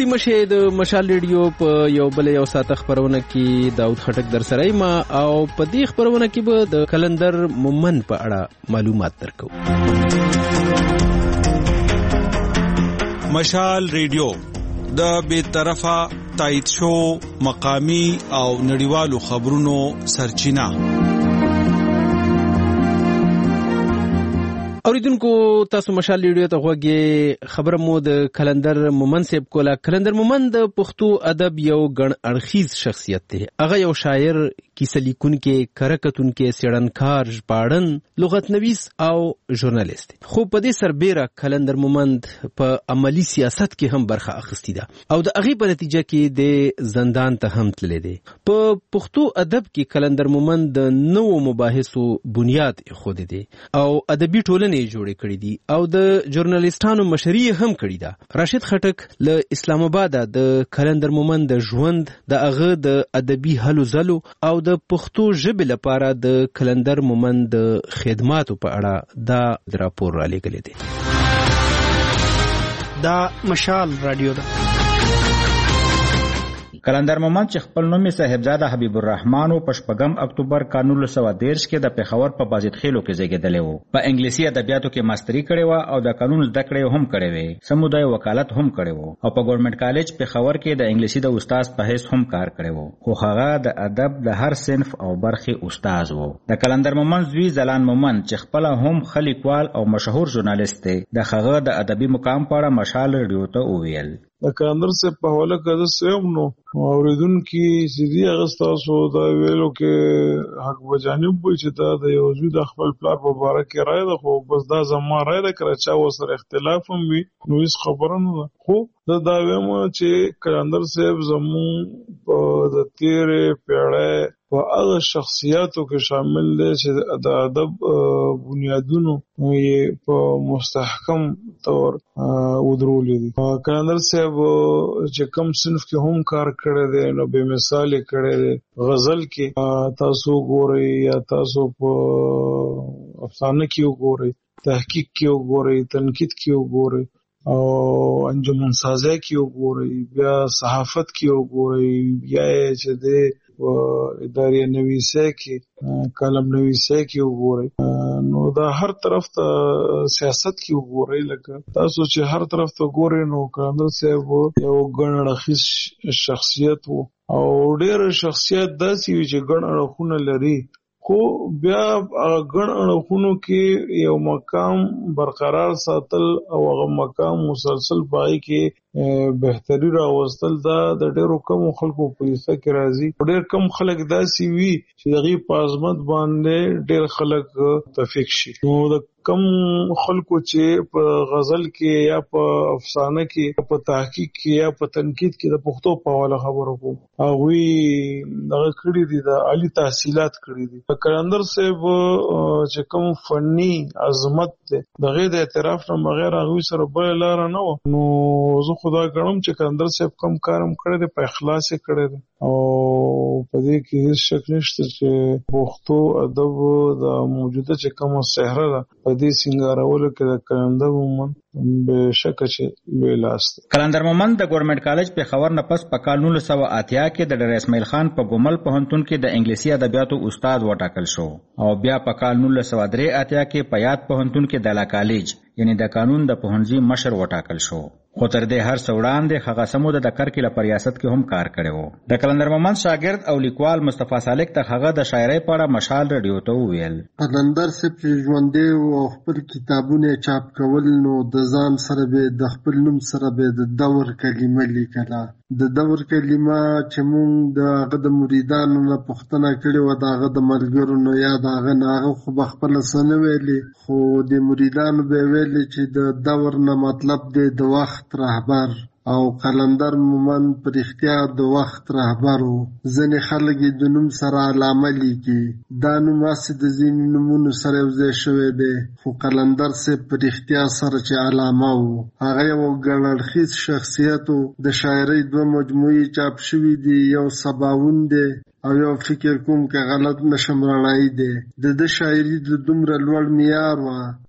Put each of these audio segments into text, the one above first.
ستړي مشه د مشال ریډیو په یو ساعت خبرونه کې داود خټک در سره ما او په دې خبرونه کې به د کلندر مومن په اړه معلومات درکو. مشال ریډیو د بې طرفه تایید شو مقامی او نړیوالو خبرونو سرچینه. اوریدونکو تاسو مشال ریډیو ته غوږی خبره مو د کلندر مومن صاحب کوله. کلندر مومن د پښتو ادب یو ګڼ اړخیز شخصیت دی. هغه یو شاعر، کیسه لیکونکی، کرکټونکی، څېړنکار، ژباړن، لغت نویس او ژورنالیست دی. خو په دې سربیره کلندر مومن په عملی سیاست کې هم برخه اخیستی ده او د هغې په نتیجه کې د زندان ته هم تللی دی. په پښتو ادب کې کلندر مومن د نوو مباحثو بنیاد ایښودی دی او ادبي ټولنې جوړې کړې دي او د ژورنالیستانو مشري هم کړې ده. راشد خټک له اسلام آباد د کلندر مومن د ژوند، د هغه د ادبي هلو ځلو او د پښتو ژبې لپاره د کلندر مومن د خدماتو په اړه دا راپور را لېږلی دی. دا مشال رادیو ده. کلندر مومن چې خپل نوم یې صاحبزاده حبیب الرحمن او په 8 اکتوبر 1913 کې د پېښور په بازید خیلو کې زیږېدلی و. په انګلیسي ادبیاتو کې ماستري کړې وه او د قانون زده کړې هم کړې وې. سمودای وکالت هم کړی و او په ګورنمنت کالج پېښور کې د انګلیسي د استاد په حیث هم کار کړی و. خو هغه د ادب د هر صنف او برخې استاد و. د کلندر مومن زوی زلان مومن چې خپل هم ښه لیکوال او مشهور ژورنالیست دی، د هغه د ادبي مقام په اړه مشال ریډیو ته وویل. د کلندر صاحب په حواله که زه سیم نو اوریدونکي چې دي هغه ستاسو دا ویلو کې حق بجانب وي چې دا د یو زوی د خپل پلار په باره کې رایه ده، خو بس دا زما رایه ده، که چا ورسره اختلاف هم وي نو هېڅ خبره نه ده. خو زه دا وایم چې کلندر صاحب زموږ د تېرې پیړۍ په هغه شخصیاتو کې شامل دی چې د ادب بنیادونو یې په مستحکم طور ودرولي دي. کلندر صاحب چې کوم صنف کې هم کار کړی دی نو بې مثال یې کړی دی. غزل کې تاسو ګورئ یا تاسو په افسانه کې وګورئ، تحقیق کې وګورئ، تنقید کې وګورئ او انجمن سازی کې وګورئ، بیا صحافت کې وګورئ، بیا چې دی اداري نویسه کې، کالم نویسه کې وګورئ، نو دا هر طرف ته سیاست کې وګورئ. لکه تاسو چې هر طرف ته ګورئ نو کلندر صاحب یو ګڼ اړخیز شخصیت و او ډېر شخصیت داسې وي چې ګڼ اړخونه لري، خو بیا ګڼ اړخونو کې یو مقام برقرار ساتل او هغه مقام مسلسل پای کې بهتري راوستل دا د ډېرو کمو خلکو په حصه کې راځي. ډېر کم خلک داسې وي چې د هغې په عظمت باندې ډېر خلک متفق شي. نو د کم خلکو چې په غزل کې یا په افسانه کې یا په تحقیق کې یا په تنقید کې د پښتو په حواله خبرو کوم، هغوی دغه کړي دي، د عالي تحصیلات کړي دي. کلندر صاحب چې کوم فني عظمت دی د هغې د اعتراف نه بغیر هغوی سره بله لاره نه وه. نو زه خدا ګڼم چې کلندر صاحب کم کار هم کړی دی، په اخلاص یې کړی دی او په دې کې هیڅ شک نشته چې پښتو ادب د موجوده چې کومه صحرا ده په دې سینګارولو کې د کلندر مومن بې شکه چې لوی لاس دی. کلندر مومن د ګورنمنت کالج پېښور نه پس په کال 1980 کې د ډاکټر اسماعیل خان په ګومل پوهنتون کې د انګلیسي ادبیاتو استاد وټاکل شو او بیا په کال 1983 کې په یاد پوهنتون کې د لا کالج یعنی د قانون د پوهنځي مشر وټاکل شو. خو تر دې هر څه وړاندې هغه سمود د کرکیله په ریاست کې هم کار کړی و. د کلندر مومن شاګرد او لیکوال مصطفی سالک ته هغه د شاعرۍ په اړه مشال ریډیو ته وویل. کلندر صاحب چې ژوندی و او خپل کتابونه چاپ کول نو د ځان سره به د خپل نوم سره به د دور کلمه لیکله. د دور کلمه چې مونږ د هغه د مریدانو نه پوښتنه کړې وه، د هغه د ملګرو نه یا د هغه نه، هغه خو به خپله څه نه ویلې، خو د مریدانو به یې ویلې چې د دور نه مطلب دی د وخت رهبر او کلندر مومن په رښتیا د وخت رهبر و. ځینې خلک یې د نوم سره علامه لیکي، دا نوم هسې د ځینې نومونو سره یوځای شوی دی، خو کلندر صاحب په رښتیا سره چې علامه و. هغه یو ګڼ اړخیز شخصیت و. د شاعرۍ 2 مجموعې چاپ شوي دي، یو سباوون دی او یو فکر کوم که غلط نشم رڼایي دی. د ده شاعري د دومره لوړ معیار وه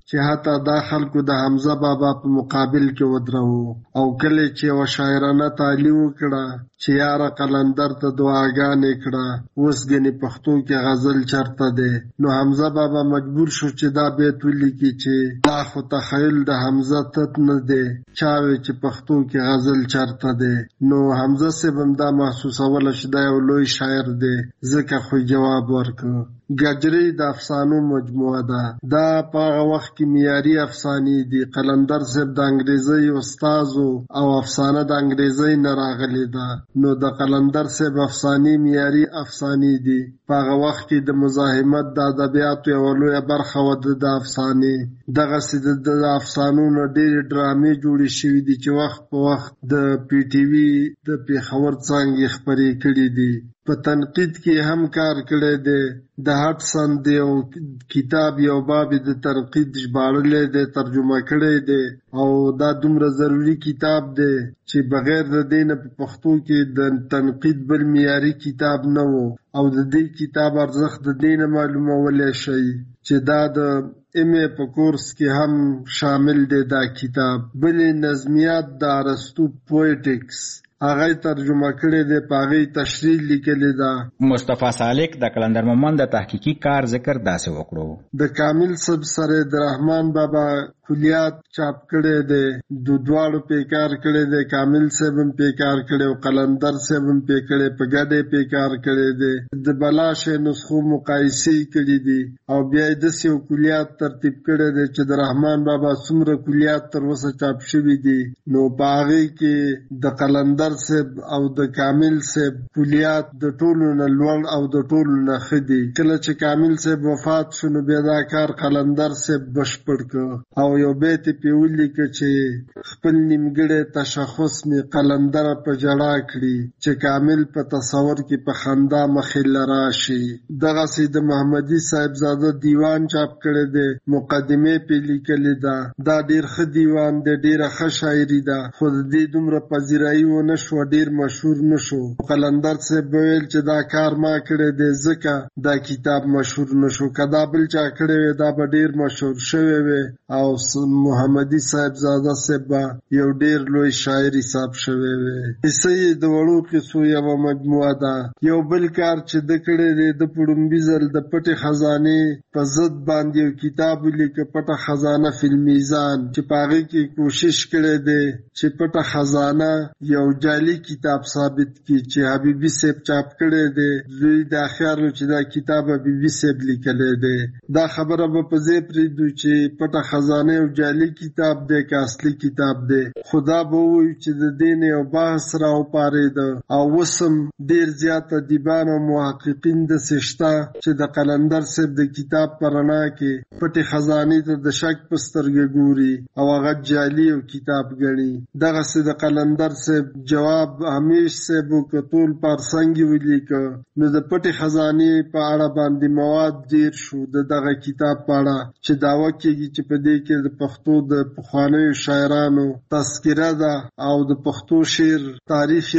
چې حتی دا خلکو د حمزه بابا په مقابل کې ودرو، او کله چې یوه شاعرانه تعلیم وکړه چې یاره قلندر ته دعاګانې کړه، اوس ګنې پښتو کې غزل چرته دی، نو حمزه بابا مجبور شو چې دا بیت ولیکي چې دا خو تخیل د حمزه تت نه دی، چاوي چې پښتو کې غزل چرته دی. نو حمزه صاحب هم دا محسوسوله چې دا یو لوی شاعر دی، ځکه خو جواب ورکړ. ګجري د افسانو مجموعه ده، دا په هغه وخت کې معیاري افسانې دي. قلندر صاحب د انګریزي استاد او افسانه د انګریزي نه راغلې ده، نو د قلندر صاحب افسانې معیاري افسانې دي. په هغه وخت کې د مزاحمت د ادبیاتو یوه لویه برخه وه د افسانې. دغسې د افسانو نه ډېرې ډرامې جوړې شوي دي چې وخت په وخت د پی ټي وي د پېښور څانګې خپرې کړي دي. په تنقید کې هم کار کړی دی. د هټسن د یو کتاب یو باب د تنقید ژباړلی دی، ترجمه کړی دی، او دا دومره ضروري کتاب دی چې بغیر د دې نه په پښتو کې د تنقید بل معیاري کتاب نه و. او د دې کتاب ارزښت د دې نه معلومولی شئ چې دا د MA په کورس کې هم شامل دی دا کتاب. بلې نظمیات د ارسطو پویټکس هغه ترجمه کړی دی، په هغې تشریح لیکلې ده. مصطفی سالک د قلندر مومند د تحقیقي کار ذکر داسې وکړو. د کامل صاحب سره د رحمان بابا کلیات چاپ کړی دی، د دواړو پې کار کړی دی. کامل صاحب هم پې کار کړی او قلندر صاحب هم پې کړی، په ګډې پې کار کړی دی. د بلاشې نسخو مقایسې کړي دي، او بیا یې داسې یو کلیات ترتیب کړی دی چې د رحمان بابا څومره کلیات تر اوسه چاپ شوي دي، نو په هغې کې د قلندر صاحب او د کامل صاحب کلیات د ټولو نه لوړ او د ټولو نه ښه دي. کله چې کامل صاحب وفات شو نو بیا دا کار قلندر صاحب بشپړ کړ، او یو بیت یې پې ولیکه چې خپل نیمګړی تشخص مې قلندره په ژړا کړي، چې کامل په تصور کې په خندا مخې له راشي. دغسې د محمدي صاحبزاده دیوان چاپ کړی دی، مقدمې پې لیکلې ده. دا ډېر ښه دیوان دی، ډېره ښه شاعري ده، خو د دې دومره پذیرایي ونه شو، ډیر مشهور نشو. قلندر صاحب ویل چې دا کار ما کړی دی ځکه دا کتاب مشهور نشو، که دا بل چا کړی وی دا به ډیر مشهور شوی وی، او محمدي صاحبزاده صاحب به یو ډیر لوی شاعر حساب شوی وی. کیسه یې د وړو کیسو یوه مجموعه ده. یو بل کار چې د کړی دی، د په لومړي ځل د پټې خزانې په ضد باندې یو کتاب ولیکه، پټه خزانه فی المیزان، چې په هغې کې کوشش کړی دی چې پټه خزانه یو جعلي کتاب ثابت کی چې حبیبي صاحب چاپ کړی دی. دوی دا خیال و چې دا کتاب حبیبي صاحب لیکلی دی. دا خبره به په ځای پرېږدو چې پټه خزانه یو جعلي کتاب دی که اصلي کتاب دی، خو دا به ووایو چې د دې نه یو بحث راوپارېده. او اوس هم ډېر زیات ادیبان او محققین داسې شته چې د قلندر صاحب د کتاب په رڼا کې پټې خزانې ته د شک په سترګه ګوري او هغه جعلي یو کتاب ګڼي. دغسې د قلندر صاحب جواب همیش صاحب کتول پارسنګي ولیکه، نو د پټې خزانې په اړه باندې مواد ډیر شو د دغه کتاب په اړه، چې دعوه کېږي چې په دې کې د پښتو د پخوانیو شاعرانو تذکره ده، او د پښتو شعر تاریخ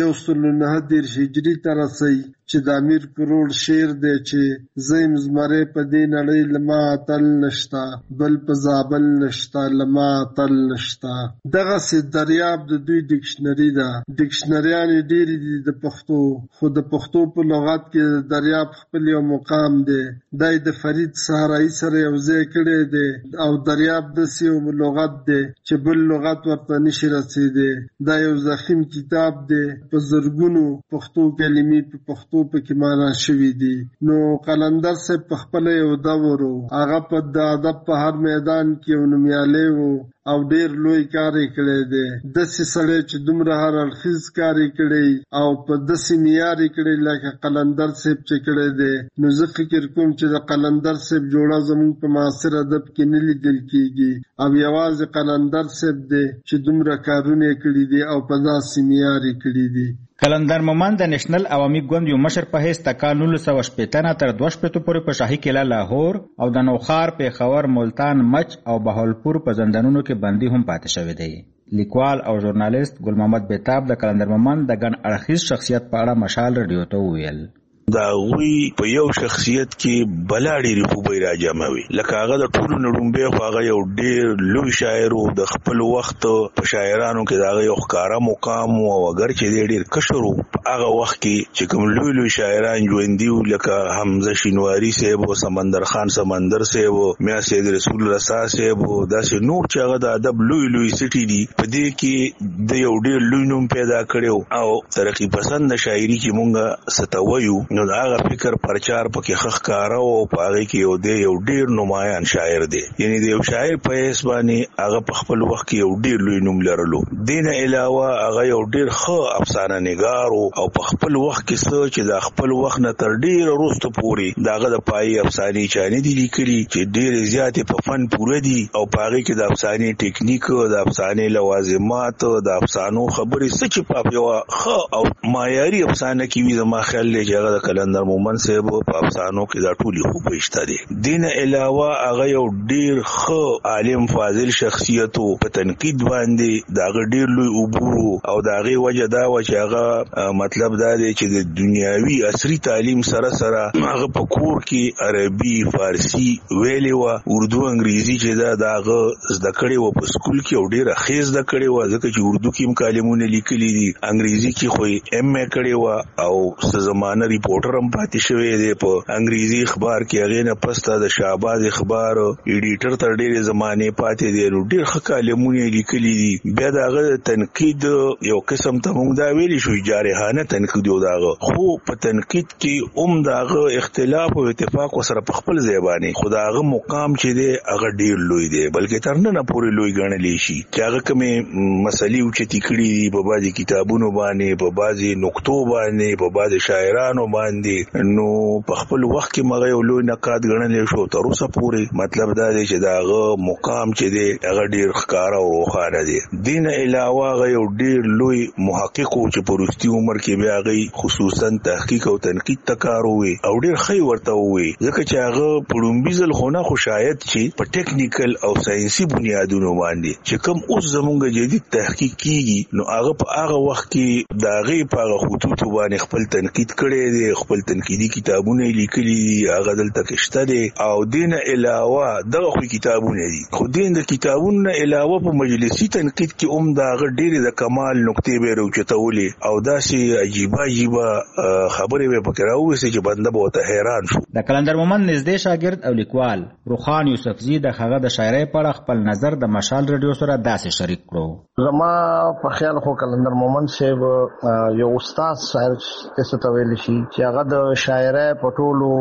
109 هجري ته رسي، چې د امیر کروړ شعر دی چې زیم زمری په دې نړۍ لما اتل نشتا، بل په زابل نشتا لما اتل نشتا. دغسې دریاب د دوی ډکشنري ده. ډکشنریانې ډېرې دي د پښتو، خو د پښتو په لغت کې د دریاب خپل یو مقام دی. دا یې د فرید صحرایي سره یو ځای کړی دی، او دریاب داسې یو لغت دی چې بل لغت ورته نشي رسېدی. دا یو ضخیم کتاب دی، په زرګونو پښتو کلمې په پښتو پکې معنا شوي دي. نو قلندر صاحب په خپله یو دور و، هغه په د ادب په هر میدان کې یو نومیالی و، او ډیر لوی کار یې کړی دی. داسې سړی چې دومره هر اړخیز کار یې کړی او په داسې معیار یې کړی لکه قلندر صاحب چې کړی دی، نو زه فکر کوم چې د قلندر صاحب جوړه زموږ په معاصر ادب کې نه لیدل کېږي، او یوازې قلندر صاحب دی چې دومره کارونه یې کړي دي او په داسې معیار یې کړي دي. قلندر مومند د نېشنل عوامي ګوند یو مشر په حیث د کال 1960 نه تر 2020 پورې په شاهي قلعه لاهور او د نوخار، پیښور، ملتان، مچ او بهاولپور په زندانونو کې بندي هم پاتې شوی دی. لیکوال او ژورنالیست ګل محمد بیتاب د قلندر مومند د ګڼ اړخیز شخصیت په اړه مشال رادیو ته وویل. دا غوي په یو شخصیت کې بلاړي خوبي راجموي لکه هغه د ټولو نړمبه خو هغه یو ډیر لوی شاعر او د خپل وخت په شاعرانو کې دا یو ښکارا مقام او اگر چې ډیر کشرو هغه وخت کې چې کوم لوی شاعران ژوندۍ لکه حمزه شینواری صاحب او سمندر خان سمندر صاحب میا سید رسول رسا صاحب داسې نور چې هغه د ادب لوی سټي دي په دې کې د یو ډیر لوی نوم پیدا کړو او ترقی پسند شاعري چې مونږه ستویو نو هغه فکر پرچار پکې خخ کارو او پاره کې یو ډیر نمایان شاعر دی یعنی د یو شاعر په اسبانی هغه په خپل وخت کې یو ډیر لوی نوم لرلو دینه علاوه هغه یو ډیر ښه افسانه نگار او په خپل وخت کې څه چې د خپل وخت نه تر ډیر وروسته پوري داغه د پای افسانې چانه دي لیکلي چې ډیر زیات په فن پوره دي او پاره کې د افسانې ټیکنیک د افسانې لوازمات د افسانو خبرې سچ په یو ښه او معیاري افسانه کې وي زما خیال دی چې هغه د کلندر مومن صاحب په افسانو کې دا ټولي خو پېشته دي دینه علاوه هغه یو ډیر ښه عالم فاضل شخصیت په تنقید باندې داغه ډیر لوی عبور او داغه وجه دا و چې هغه مطلب دا دی چې د دنیاوي عصري تعلیم سره هغه په کور کې عربي فارسی ویلي و اردو انګریزي چې داغه زده کړې و په سکول کې او ډیره خیز زده کړې و ځکه چې اردو کې کلمونه لیکلي دي انګریزي کې خو ایم ای کړې و او څه زمانه ریپورټر هم پاتې شوی دی په انګریزي اخبار کې هغه نه پسته د شهباز اخبار ایډیټر تر ډیره زمانه پاتې دی نو ډیر ښه کلمونه لیکلي دي بیا داغه تنقید یو قسم ته موږ دا ویلي شو جارحانه تنقید یو داغه خو په تنقید کې داغه اختلاف او اتفاق سره په خپل ځای باندې خداغه مقام چې دی هغه ډیر لوی دی بلکې تر نه پورې لوی ګڼل شي چې هغه کومه مسلې او چې تکړی دي په بعضي کتابونو باندې په بعضي نقطو باندې په بعضي شاعرانو باندې نو په خپل وخت کې مغه یو لوی نقاد ګڼل شو تر اوسه پورې مطلب دا دی چې داغه مقام چې دی هغه ډیر ښکارا او روښانه دی دین علاوه هغه یو ډیر لوی محقق او چې په وروستي عمر کې بیا هغه خصوصا تحقیق او تنقید تکارو وي او ډیر خی ورته وي ځکه چې هغه پړومبي ځل خونه خو شاید چې په ټیکنیکل او ساينسي بنیادونو باندې چې کوم اوس زمونږ جدید تحقیق کیږي نو هغه په هغه وخت کې دا غي په هغه خطوط باندې خپل تنقید کړي دي خپل تنقیدي کتابونه لیکلي دي هغه دلته کېشته دي او دین علاوه دغه خو کتابونه دي خو دین د کتابونو علاوه په مجلسي تنقید کې دا غ ډیر د کمال نقطې به روچتولې او داسې عجیبه خبرې به پکې راوځي چې بنده به ته حیران شو د کلندر مومن نږدې شاګرد او لیکوال روخان یوسفزي د هغه د شاعرۍ په اړه خپل نظر د مشال رادیو سره داسې شریک کړو زما په خیال خو کلندر مومن صاحب یو استاد شاعر څه ته ویل شي چې هغه د شاعرۍ په ټولو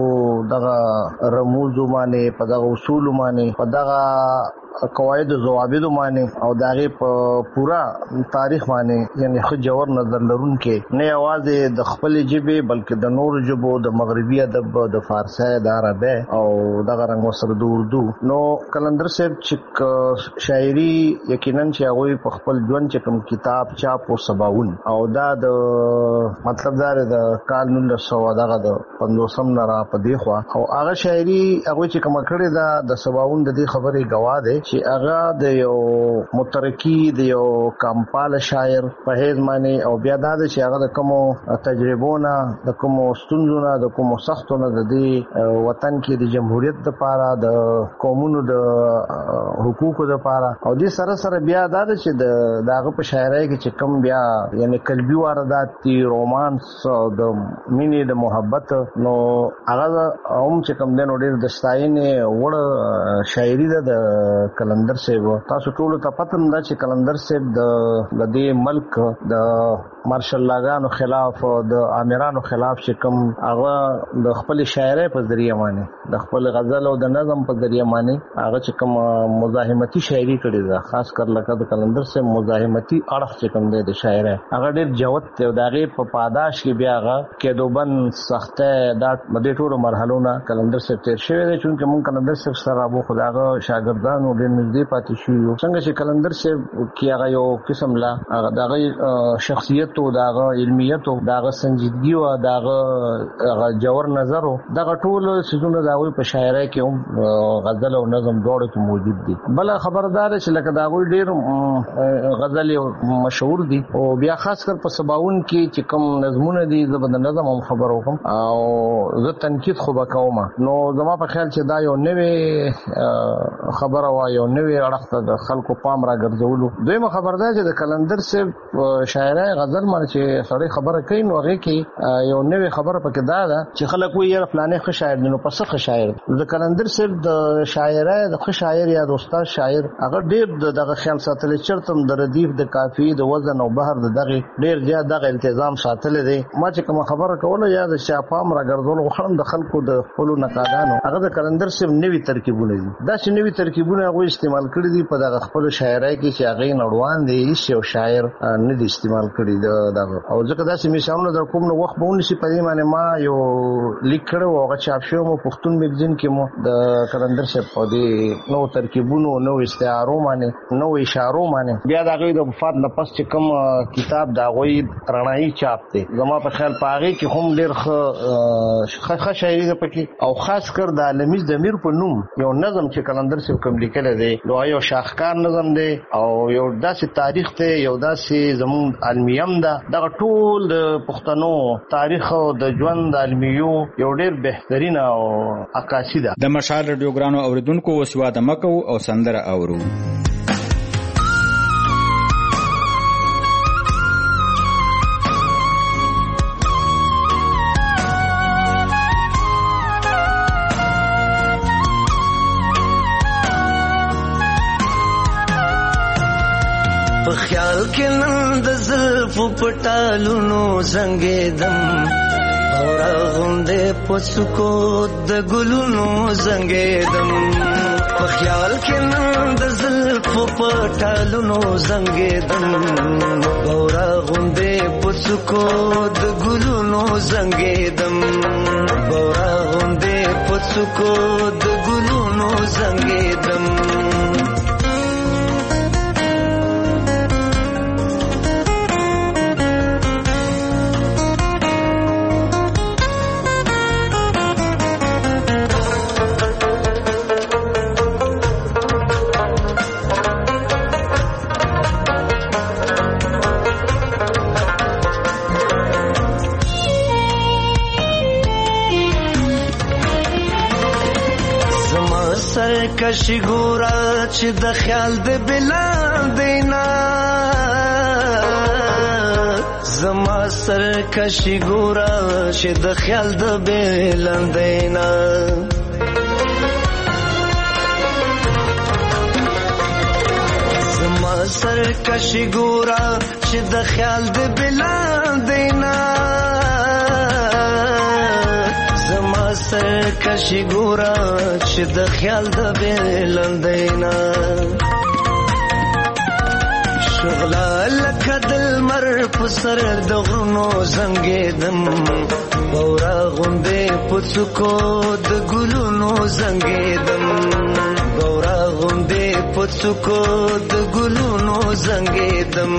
دغه رموز باندې په دغه اصول باندې په دغه قواعد او ضوابط باندې او دغه په پورا تاریخ باندې یعنی خو جوړ نظر لرونکي نه आवाज د خپل جبه بلکې د نور جبو د مغربي ادب د فارسی د عربی او دغه رنګ سره د اردو نو کلندر صاحب چې شاعري یقینا چې هغه په خپل ژوند چې کوم کتاب چاپ او سباون او دا د مطلب دا د کال 1900 دغه د 15 نه را په دی خو او هغه شاعري هغه چې کوم کړی دا د سباون د دې خبرې گواه دی چې هغه د یو مترکی د یو کمپال شاعر په هیڅ معنی او بیا دا چې هغه د کوم تجربونه د کوم ستونزونه د کوم سختونه د دې وطن کې د جمهوریت لپاره د قومونو د حقوقو لپاره او دې سره سره بیا دا چې دغه په شاعرۍ کې چې کوم بیا یعنی قلبي واردات دي رومانس او د مینې د محبت نو هغه هم چې کوم د ډېر د ستاینې وړ شاعري د کلندر صاحب تاسو ټول ته پته نه چې کلندر صاحب د دې ملک د مارشل لاګانو خلاف او د امیرانو خلاف چې کوم هغه د خپل شاعرۍ په ذریعہ باندې د خپل غزل او د نظم په ذریعہ باندې هغه چې کوم مزاحمتي شاعري کړې ده خاص کر لکه د کلندر صاحب مزاحمتي اړخ چې کوم د شاعرۍ هغه ډېر جوت ته دغه په پاداش کې بیا هغه کېدوبن سخته د ټولو مرحلو نه کلندر صاحب تیر شوی دی چې موږ کلندر صاحب سره ابو خداغه شاګردانو ډېر نږدې پاتې شو. څنګه چې کلندر صاحب کې هغه یو قسم لا هغه دغه شخصیت او دغه علمیت او دغه سنجیدګي او دغه جوور نظر او دغه ټول سيزونه دغه په شاعرۍ کې هم غزل او نظم دواړو کې موجود دي. بل خبردار چې لکه دغه ډېر غزل مشهور دي او بیا خاص کر په سباون کې چې کوم نظمونه دي زبد نظم هم خبر وکم او زه تنقید خو وکوم. نو زما په خیال چې دا یو نوې خبره وای یو نوې اړخ د خلکو پام را ګرځولو. دویمه خبر ده چې د کلندر صاحب شاعرۍ غزل باندې چې سړی خبره کوي نو هغه کې یو نوې خبره پکې ده چې خلک وایي یاره فلانه ښه شاعر دی نو پس ښه شاعر. د کلندر صاحب د شاعرۍ د ښه شاعر یا د استاد شاعر هغه ډېر دغه خیال ساتل چرتم د ردیف د کافی د وزن او بحر د دغه ډېر زیات دغه التزام ساتل دي. ما چې کوم خبره کوله یا د شاپام را ګرځول غوښم د خلکو د خپل نقادانو هغه د کلندر صاحب نوې ترکیبونه دي. دا چې نوې ترکیبونه هغه استعمال کړی دي په دغه خپل شاعرۍ کې چې هغه نړوان دي هیڅ یو شاعر نه دي استعمال کړی دغه. او ځکه دا چې مثالونه در کوم نو وخت به ونشي په دې باندې ما یو لیک کړو هغه چاپ شو مو پښتون میگزین کې مو د کلندر صاحب په دې نو ترکیبونو نو استعارو باندې نو اشارو باندې بیا دغه د وفات نه پس چې کوم کتاب دا غوي رڼایي چاپ دی. زما په خیال پاغه کې هم ډېر ښه شاعري ده پکې او خاص کر د عالمي ضمیر په نوم یو نظم چې کلندر صاحب کوم لیکل دی نو یو شاهکار نظم دی او یو داسې تاریخ دی یو داسې زمون علمیم ده دغه ټول د پښتنو تاریخ او د ژوند علمیو یو ډېر بهترین او عکاسي ده. د مشال رادیوګرانو اوریدونکو وسواده مکو او سندره اورو. خیال کې نن د زلفو پټالونو زنګېدم اورا غوندې پڅکو د ګلونو زنګېدم. په خیال کې نن د زلفو پټالونو زنګېدم اورا غوندې پڅکو د ګلونو زنګېدم اورا غوندې پڅکو د ګلونو زنګېدم. کشي ګورا چې د خیال د بلال دینا زما سر کشي ګورا چې د خیال د بلال دینا زما سر کشي ګورا چې د خیال د بلال دینا سر کشي ګورا چې د خیال د بلندینا شغلا لکه د لمر په سر د غرونو زنګېدم بورا غوندې په څوکو د ګلونو زنګېدم بورا غوندې په څوکو د ګلونو زنګېدم.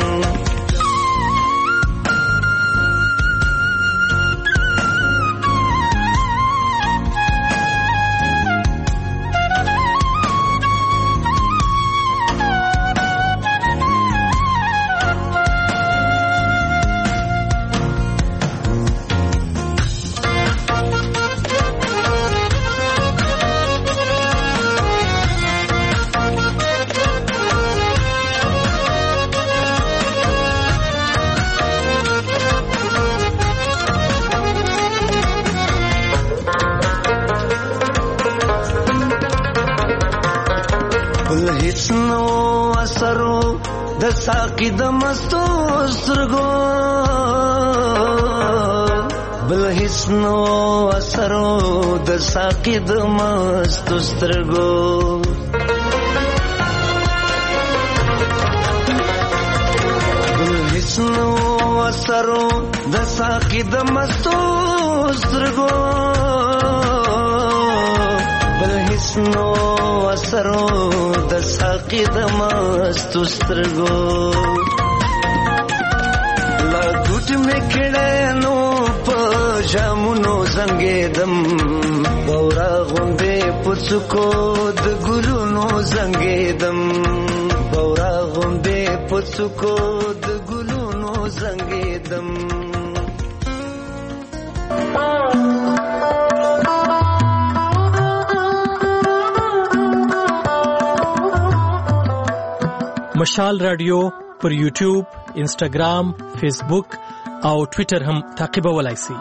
د ساقي د مستو سترګو بل هیڅ نو اثرو د ساقي د مستو سترګو بل هیڅ نو اثرو د ساقي د مستو سترګو بل هیڅ نو وسرو د ساقي د مستو سترګو لا ګوټ مې کړه نو په جامونو زنګېدم بورا غوندې پڅکو د ګلونو زنګېدم بورا غوندې پڅکو د ګلونو زنګېدم مشال رادیو پر یوټیوب، انسټاګرام، فیسبوک او ټوئیټر هم تعقیبولای شئ.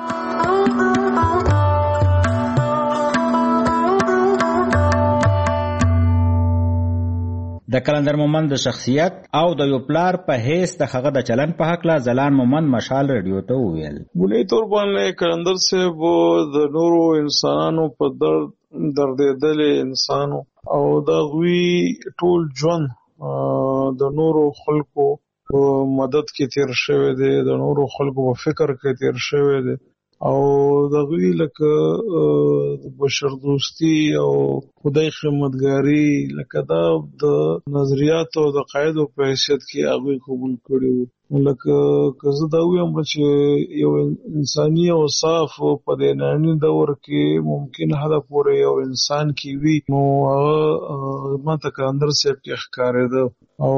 د کلندر مومند د شخصیت او د یو پلار په حیث د هغه د چلن په حق لا ځلان مومند مشال رادیو ته وویل. بنی طور باندې کلندر صاحب د نورو انسانانو په دردېدل انسانو او د غوي ټول ژوند د نورو خلکو په مدد کې تیر شوی دی، د نورو خلکو په فکر کې تیر شوی دی او د غوی لکه بشر دوستی او خدای خدمتګاری لکه دا د نظریات او د قاعده په حیثیت کې هغه قبول کړي وو. لکه که زه دا وایم چې یو انساني او صاف په دې ننني دور کې ممکن هدا پورې یو انسان کې وي نو ماته کلندر صاحب کې ښکارېده او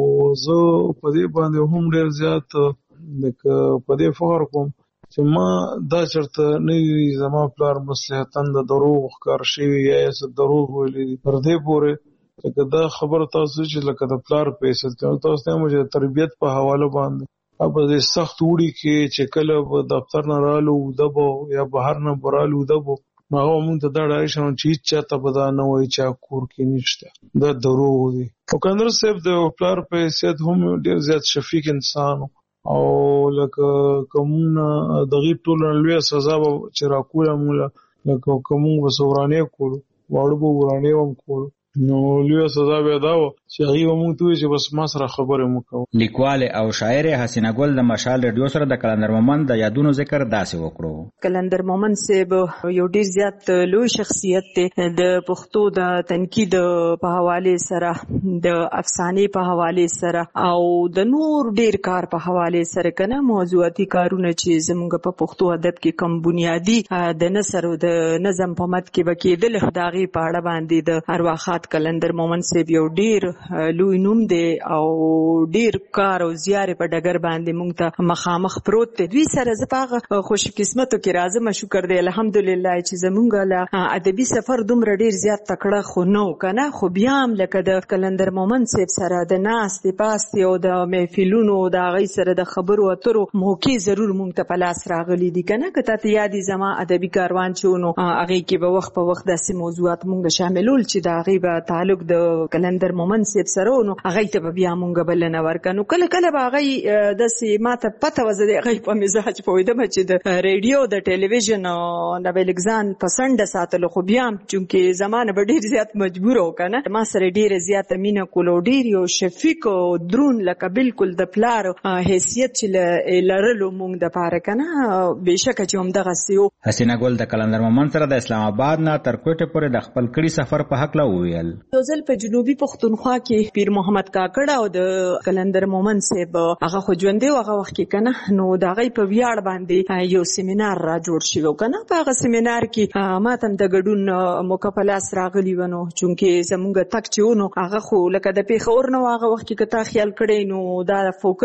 زه په دې باندې هم ډېر زیات لکه په دې فخر کوم چې ما دا چرته نه زما پلار مصلحتاً د دروغ ښکار شوي یا یې څه دروغ ویلي دي تر دې پورې لکه دا خبره تاسو چې لکه د پلار په حیثیت کې تاسو ته مو د تربیت په حواله باندې اب د سخت وړي کې چې کله په دفتر نه رالو دبو یا بهر نه برالو دبو هغه مونږ ته دا ډایره شنو چې چاته به دا نه وایي چې کور کې نشته دا دروغ دي. او کلندر صاحب د پلار په حیثیت هم ډېر زیات شفیق انسان او لکه کومونه دغه ټول لوی سزا چې راکوله مولا لکه کوم وسورانه کول واړو ورانه هم کول نو لوی سزا به دا و چې هغه موږ ته چې بس ما سره خبره مکو. لیکوال او شاعر حسینه ګل د مشال رادیو سره د کلندر مومند د یادونو ذکر داسې وکړو. کلندر مومند صاحب یو ډیر زیات لوی شخصیت دی د پښتو د تنقید په حواله سره د افسانې په حواله سره او د نور ډیر کار په حواله سره کنه موضوعاتي کارونه چې زموږ په پښتو ادب کې کم بنیادی د نثر او د نظم په مت کې بکیدل خدایي پاړه باندې د ارواخات کلندر مومند صاحب یو ډیر لوی نوم دی او ډیر کار او زیار په ډګر باندې مونږ ته مخامخ پروت دی. دوی سره زه پاغه خوش قسمتو کې راځم شکر دی الحمدلله چې زمونږ له ادبي سفر دومره ډیر زیات تکړه خو نو کنه خو بیا هم لکه د کلندر مومند صاحب سره د ناستې پاستې او د محفلونو د غي سره د خبرو اترو موقع ضرور مونږ ته په لاس راغلي دي کنه که ته یادې زما ادبي کاروان چونو هغه کې به وخت په وخت داسې موضوعات مونږ شاملول چې دا غي به تعلق د کلندر مومند صاحب سره نو هغه ته بیا مونږ بلنه ورکنو کله کله به هغه د سیماته پته وزه هغه په مزاج پویدم چې د ریډیو د ټلویزیون نه بلګزان پسند ساتلو خو بیا چونکه زمانه به ډیر زیات مجبور وکنه ما سره ډیر زیات مینه کولو ډیر یو شفیق او درون لکه بالکل د پلار حیثیت چې لرلو مونږ د پاره کنه بهشکه چې هم دغه سیو. حسینه ګل د کلندر مومند سره د اسلام آباد نه تر کوټه پورې د خپل کړي سفر په حق لا وویل. یو ځل په جنوبي پښتونخوا کې پیر محمد کاکړ او د کلندر مومند صاحب هغه خو ژوندې هغه وخت کې کنه نو دا غي په ویاړ باندې یو سیمینار را جوړ شوی کنه په هغه سیمینار کې ماتم د ګډون مکفلاس راغلی ونه چونکه زمونږ تک چېونو هغه خو لکه د پیښور نو هغه وخت کې کته خیال کړي نو دا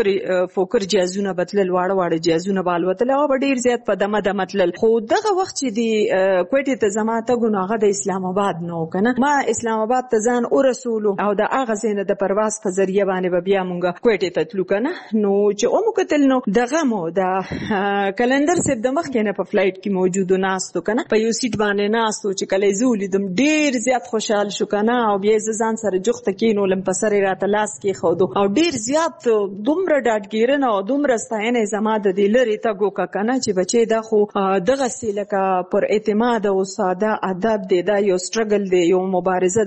فوکر جازونه بدلل واړه جازونه بالوتل او ډیر زیات په دمه د متلل خو دغه وخت چې دی کوټه ته زماته ګناغه د اسلام آباد نو کنه ما اسلام آباد ته ځان او رسول او د اغه زینه د پرواز په ذریعہ باندې بیا مونږه کوټه ته تلو کنه نو چې او مکتل نو دغه مو د کلندر صاحب د مخ کې نه په فلایټ کې موجود ناستو کنه په یو سیټ باندې ناستو چې کله زولیدم ډیر زیات خوشحال شو کنه او بیا ځان سره جوخته کینو لم په سره راته لاس کې خودو او ډیر زیات دومره ډاډګیرنه او دومره ستاینه زما د دلری ته ګوکا کنه چې بچي دا خو دغه سیلکه پر اعتماد او ساده ادب دی دا یو سټرګل دی یو مبارزه د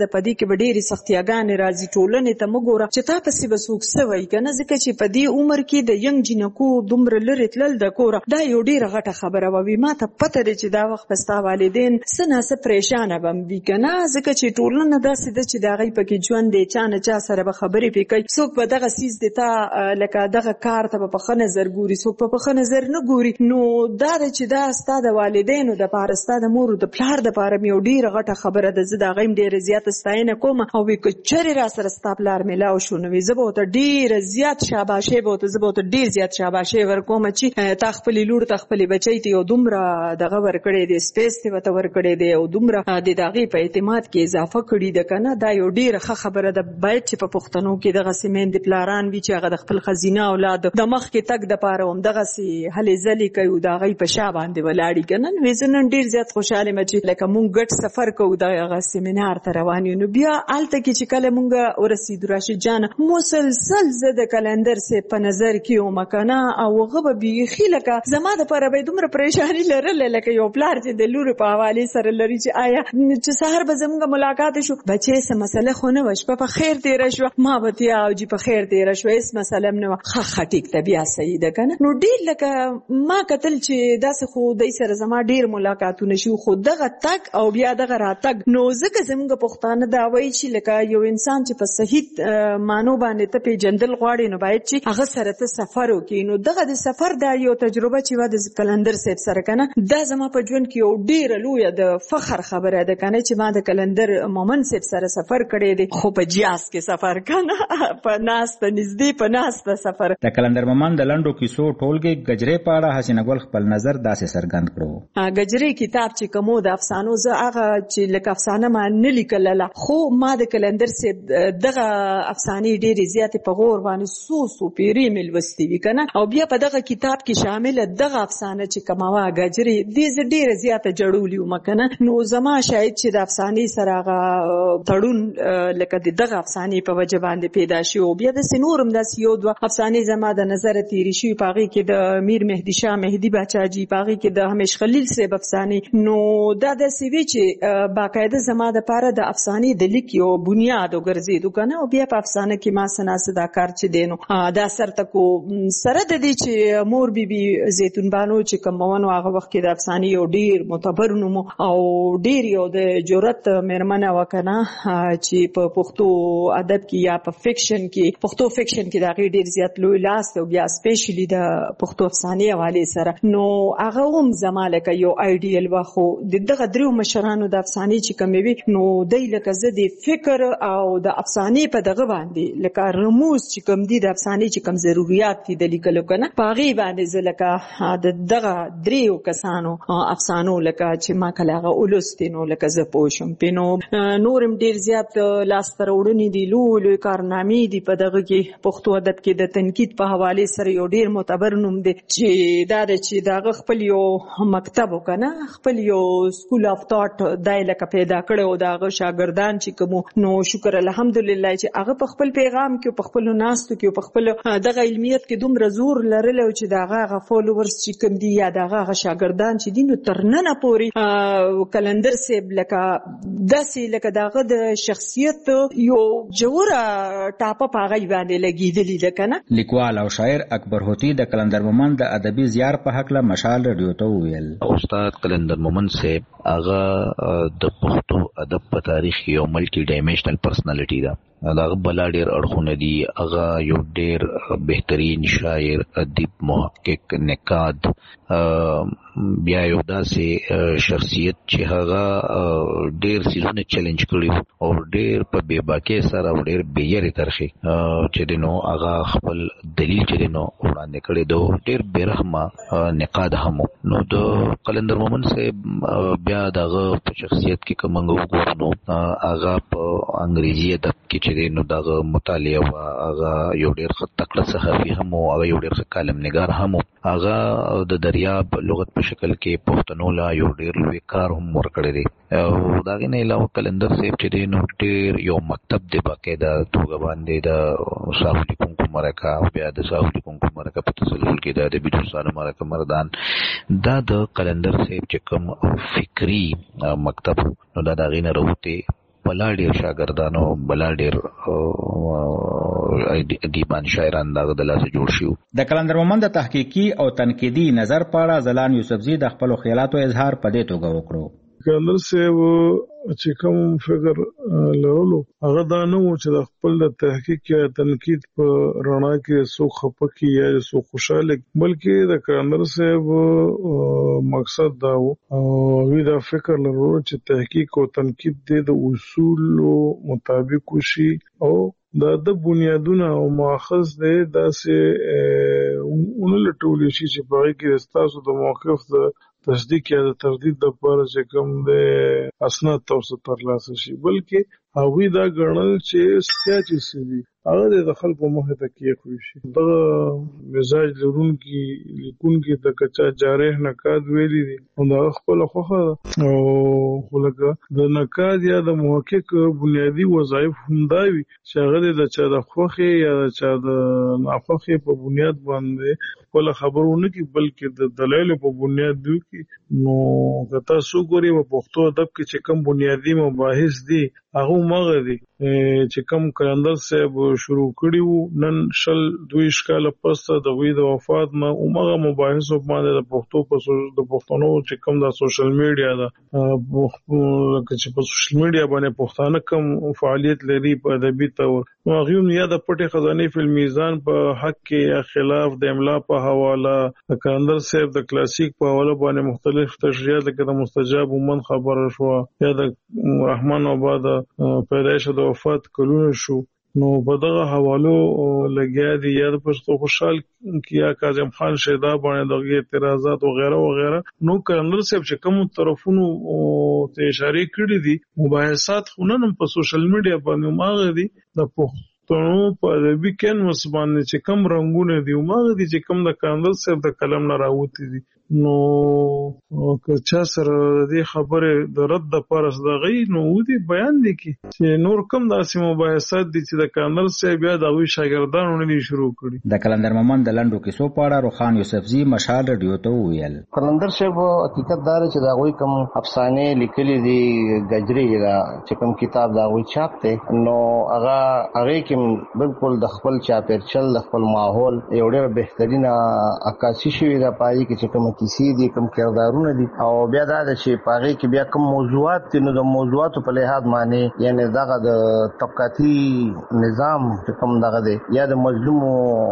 د پدې کې ډېری سختیاګانې راځي ټولنې ته مګوره چې تا پسې به څوک سوی کنه ځکه چې په دې عمر کې د ینګ جنکو دومره لرې تلل د کوره دا یو ډېره غټه خبره وي. ما ته پته دی چې دا وخت به ستا والدین څه ناڅه پریشانه به وي کنه ځکه چې ټولنه داسې ده چې د هغوی پکې ژوند دی چا نه چا سره به خبرې پرې کوي. څوک به دغه څیز د تا لکه دغه کار ته به په ښه نظر ګوري څوک په ښه نظر نه ګوري. نو دا ده چې دا ستا د والدینو دپاره ستا د مور د پلار دپاره مې یو ډېره غټه خبره ده. زه د هغوی هم ډېره زیاته ستاینه کوم او وی که چېرې را سره ستا پلار میلاو شو نو زه به ورته ډېره زیات شاباشۍ به ورته زه به ورته ډېر زیات شاباشۍ ورکوم چې تا خپلې لور ته خپلې بچۍ ته یو دومره دغه ورکړی دی سپیس ته ورته ورکړی دی او دومره د هغې په اعتماد کې اضافه کړي ده که نه دا یو ډېره ښه خبره ده. باید چې په پښتنو کې دغسې میندې پلاران وي چې هغه د خپل ښځینه اولاد د مخکې تګ دپاره همدغسې هلې ځلې کوي او د هغوی په شا باندې ولاړ وي که نه. نو زه نن ډېر زیات خوشحاله یم چې لکه مونږ ګډ سفر کوو دغه سیمینار ته روان یو. نو بیا هلته کې چې کله مونږ ورسېدو راشد جانه مسلسل زه د کلندر صاحب په نظر کې وم که نه او هغه به بیخي لکه زما دپاره به یې دومره پریشاني لرله لکه یو پلار چې د لورې په حوالې سره لري چې آیا چې سهار به زموږ ملاقات شو بچې څه مسله خو نه وه شپه په خیر تېره شوه ما به تیا او جي په خیر تېره شوه هېڅ مسله هم نه وه ښه ټیک ته بیا صحیح ده که نه. نو ډېر لکه ما کتل چې داسې خو دوی سره زما ډېر ملاقاتونه شي خو دغه تګ او بیا دغه راتګ نو ځکه زموږ پښتانه دا وایي چې لکه یو انسان چې په صحیح معنو باندې ته پېژندل غواړي نو باید چې هغه سره ته سفر وکړي. نو دغه د سفر دا یو تجربه چې وه د کلندر صاحب سره که نه دا زما په ژوند کې یو ډېره لویه د فخر خبره ده که نه چې ما د کلندر مومن صاحب سره سفر کړی دی خو په جیاز کې سفر که نه په ناسته نږدې په ناسته سفر. د کلندر مومن د لنډو کیسو ټولګې ګجرې په اړه حسینه ګل خپل نظر داسې څرګند کړو. ګجرې کتاب چې کوم د افسانو زه هغه چې لکه افسانه ما نه لیکلله خو ما د کلندر صاحب دغه افسانې ډېرې زیاتې په غور باندې څو پیرې مې لوستې وي که نه او بیا په دغه کتاب کې شامله دغه افسانه چې کومه وه ګجرې دې زه ډېره زیاته جړولې وم که نه. نو زما شاید چې د افسانې سره هغه تړون لکه د دغه افسانې په وجه باندې پیدا شي او بیا داسې نور هم داسې یو دوه افسانې زما د نظره تېرې شوي په هغې کې د میر مهدي شاه مهدي باچاجي په هغې کې د همیش خلیل صاحب افسانې نو دا داسې وي چې باقاعده زما دپاره د افسانې د لیک یو بنیاد وګرځېدو که نه او بیا په افسانه کې ما څه ناڅه دا کار چې دی نو دا سرته کو سره د دې چې مور بیبي زیتون بانو چې کوم وه نو هغه وخت کې د افسانې یو ډېر معتبر نوم او ډېر یو د جرأت مېرمنه وه که نه چې په پښتو ادب کې یا په فکشن کې پښتو فکشن کې د هغې ډېر زیات لوی لاس دی او بیا سپیشلي د پښتو افسانې حوالې سره نو هغه هم زما لکه یو آیډیل وه خو د دغه دریو مشرانو د افسانې چې کومې وي نو دی لکه زه د فکر او د افسانې په دغه باندې لکه رموز چې کوم دي د افسانې چې کوم ضروریات دي د لیکلو که نه په هغې باندې زه لکه د دغه دریو کسانو افسانو لکه چې ما کله هغه ولوستې نو لکه زه پوه شم پې نو نور هم ډېر زیات لاسته راوړنې دي لوی لوی کارنامې دي په دغه کې پښتو ادب کې د تنقید په حوالې سره یو ډېر معتبر نوم دی چې دا دی چې د هغه خپل یو مکتب و که نه خپل یو سکول آف تاټ دا یې لکه پیدا کړی او د هغه شاګردان چې کوم نو شکر الحمدلله چې هغه په خپل پیغام کې په خپلو ناستو کې په خپل دغه علمیت کې دومره زور لرلی او چې د هغه فالوورز چې کوم دي یا د هغه شاګردان چې دي نو تر ننه پورې کلندر صاحب لکه داسې لکه د هغه د شخصیت یو جوړه ټاپه په هغې باندې لګېدلې ده که نه. لیکوال او شاعر اکبر هوتي د کلندر مومن د ادبي زیار په هکله مشال رادیو ته وویل. استاد کلندر مومن صاحب هغه د پښتو ادب په تاریخ یو ملټي ډایمنشنل پرسنالټي ده. هغه بلا ډېر اړخونه دي. هغه یو ډېر بهترین شاعر ادیب محقق نقاد بیا یو داسې شخصیت چې هغه ډېر څیزونه چیلنج کړي او ډېر په بې باکۍ سره او ډېر بې یارې طرحې چې دی نو هغه خپل دلیل چې دی نو وړاندې کړی دی ډېر بې رحمه نقاد هم نو د کلندر مومن صاحب بیا د هغه په شخصیت کې که موږ وګورو نو هغه په انګریزي ادب کې چې دی نو د هغه مطالعه وه هغه یو ډېر ښه تکړه صحافي هم و هغه یو ډېر ښه کالم نګار هم و هغه د دریاب لغت په شکل کې پښتنو لا یو ډېر لوی کار هم ورکړی دی او د هغې نه علاوه کلندر صاحب چې دی نو ډېر یو مکتب دی باقاعده توګه باندې د ساهو لیکونکو مرکه او بیا د ساهو لیکونکو مرکه په تسلسل کې د ادبي دوستانو مرکه مردان دا د کلندر صاحب چې کوم فکري مکتب نو دا د هغې نه راوتې بلاډیر شاګردانو بلاډیر دیوان شاعران دغه د لاسه جوړ شو. د کلندر مومند تحقیقي او تنقیدي نظر په اړه ځلان یوسفزي د خپل خیالاتو اظهار په دې توګه وکړو. کلندر صاحب چې کوم فکر لرلو هغه دا نه و چې د خپل د تحقیق یا تنقید په رڼا کې څوک خپه کی یا څوک خوشاله، بلکې د کلندر صاحب مقصد دا و او دا فکر لرلو چې تحقیق او تنقید د اصول مطابق وشي او دا د بنیادونه او ماخذ دی داسې ونلټول شي چې په هغې کې ستاسو د موقف د تصدیق یا د تردید دپاره چې کوم دی اسناد تاسو ترلاسه شي، بلکې هغوی دا ګڼل چې سیا چې څه دي هغه د خلکو مخې ته کېښودل شي. دغه مزاج لرونکي لیکونکي ته که چا جارح نقاد ویلي دي نو د هغه خپله خوښه ده، او خو لکه د نقاد یا د محقق بنیادي وظایف همدا وي چې هغه د چا د خوښې یا د چا د ناخوښې په بنیاد باندې خپله خبره ونه کړي، بلکې د دلایلو په بنیاد دی وکړي. نو که تاسو ګورئ په پښتو ادب کې چې کوم بنیادي مباحث دي هغه هماغه دي چې کوم کلندر صاحب شروع کړي وو نن 22 کاله پس د هغوی د وفات نه هماغه مباحثو باندې د پښتنو چې کوم د سوشل میډیا ده، لکه چې په سوشل میډیا باندې پښتانه کوم فعالیت لري په ادبي طور، نو هغوی هم یا د پټې خزانې فی المیزان په حق کې یا خلاف د املا په حواله د کلندر صاحب د کلاسیک په حواله باندې مختلف تشریحات لکه د مستجاب ومن خبره شوه یا د رحمان آباد پیدایش د وفات کلونه شو، نو په دغه حوالو لګیا دي یا د پښتو خوشحال کیا کاظم خان شیدا باندې دغه اعتراضات او غیره و غیره. نو کلندر صاحب چې کوم طرفونو ته اشاره کړې دي مباحثات خو نن په سوشل میډیا باندې ماغه دي د پښتنو په ادبي کینوس باندې چې کوم رنگونه دي ماغه دي چې کوم د کلندر صاحب د قلم نه راوتی دي. نو که چا سره دې خبره د رد لپاره دغه نو ودی بیان دي چې نور کوم داسې مباحثات دي چې د کلندر صاحب یا د هغوی شاګردانو نه شروع کړي. د کلندر مومند د لنډو کیسو په اړه روخان یوسفزي مشال رادیو ته وویل. کلندر صاحب حقیقت دا چې د هغوی کوم افسانې لیکلي دي ګجري دا چې کوم کتاب د هغوی چاپ دی نو هغه کې بالکل د خپل چاپېرچل د خپل ماحول یو ډېر بهترینه عکاسي شوې ده په هغې کې چې کوم کیسې دي کوم کردارونه دي او بیا دا چې په هغې کې بیا کوم موضوعات دي نو د موضوعاتو په لحاظ باندې یعنې دغه د طبقاتي نظام چې کوم دغه دی یا د مظلومو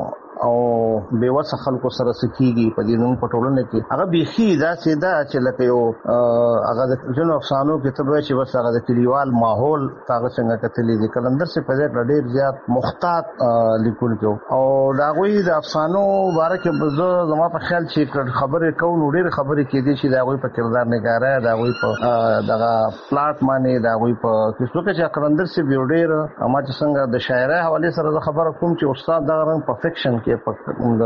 او بیوسه خلکو سره سکیږي په دې نوم پټولنه کې هغه بيخي دا سیدا چې لکه یو هغه د جنو افسانو کې تبه چې بس هغه د کلیوال ماحول هغه څنګه کتلې دي. کلندر سے په دې ډېر زیات محتاط لیکل کو او دا غوي د افسانو باره کې بزو زما په خیال چې خبره کوو ډېر خبره کې دي چې دا غوي په کردار نگاره دا غوي په دغه پلاټ باندې دا غوي په کیسو کې چې کلندر سے ډېر اما چې څنګه د شاعرۍ حواله سره خبره کوم چې استاد دا رنګ پرفیکشن کې په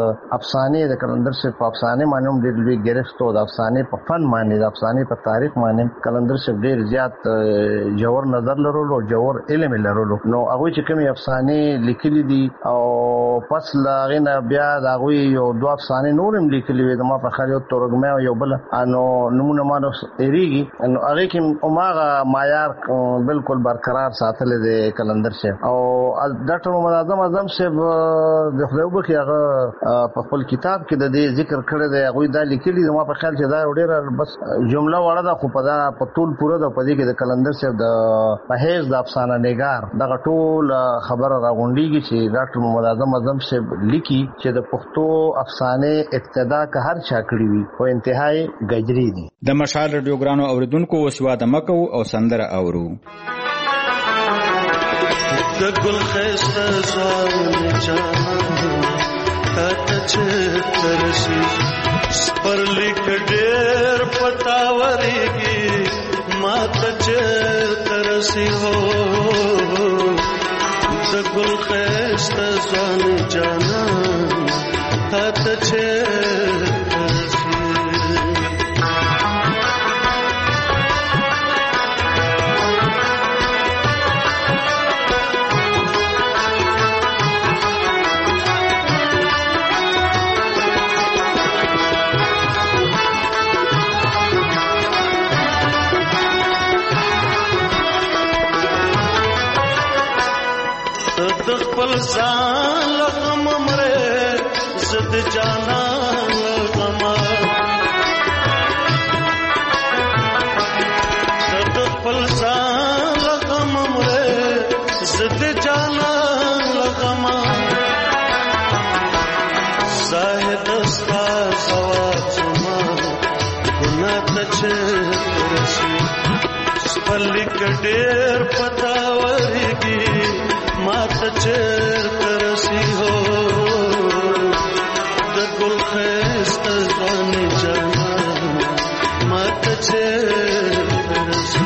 افسانې د کلندر سے په افسانې باندې ډېر لوی ګرفتو د افسانې په فن باندې د افسانې په تاریخ باندې کلندر سے ډېر زیات جوور نظر لرلو او جوور علم لرلو. نو هغه چې کومې افسانې لیکلي دي او پس لاغې نه بیا دا هغه یو دوه افسانې نورم لیکلي وي د ما په خاله تورګمه یو بل انو نمونه مانو ایریږي نو هغه کې عمره معیار بالکل برقرار ساتل دي کلندر سے او ډاکټر محمد اعظم سے د خدای په هغه په خپل کتاب کې د دې ذکر کړی دی هغه دا لیکلي ما په خیال چې دا ډېر بس جمله وړه ده خو په دا په ټول پوره د پدې کې د کلندر صاحب د پهیز د افسانه نگار دغه ټول خبره راغونډيږي چې ډاکټر محمد اعظم صاحب لیکي چې د پښتو افسانه ابتدا که هر چا کړی وي او انتهای ګجري دي. د مشال رادیو ګرانو اوریدونکو وسوا د مکو او سندره اورو د ګل خسته ځوان جهان ته چې ترشي پر لیک ډېر پټاوريږي ما ته چې ترسي هو د ګل خسته ځوان جهان ته چې خپل ځان لغم مره زد جانا لغم د خپل ځان لغم مره زد جانا لغم زاهد استا زوا زما ګنا ته رسی پلیک ډېر پتا ورګي ماته چیرته رسی هو د ګل خسته ځواني جانا ماته چیرته رسی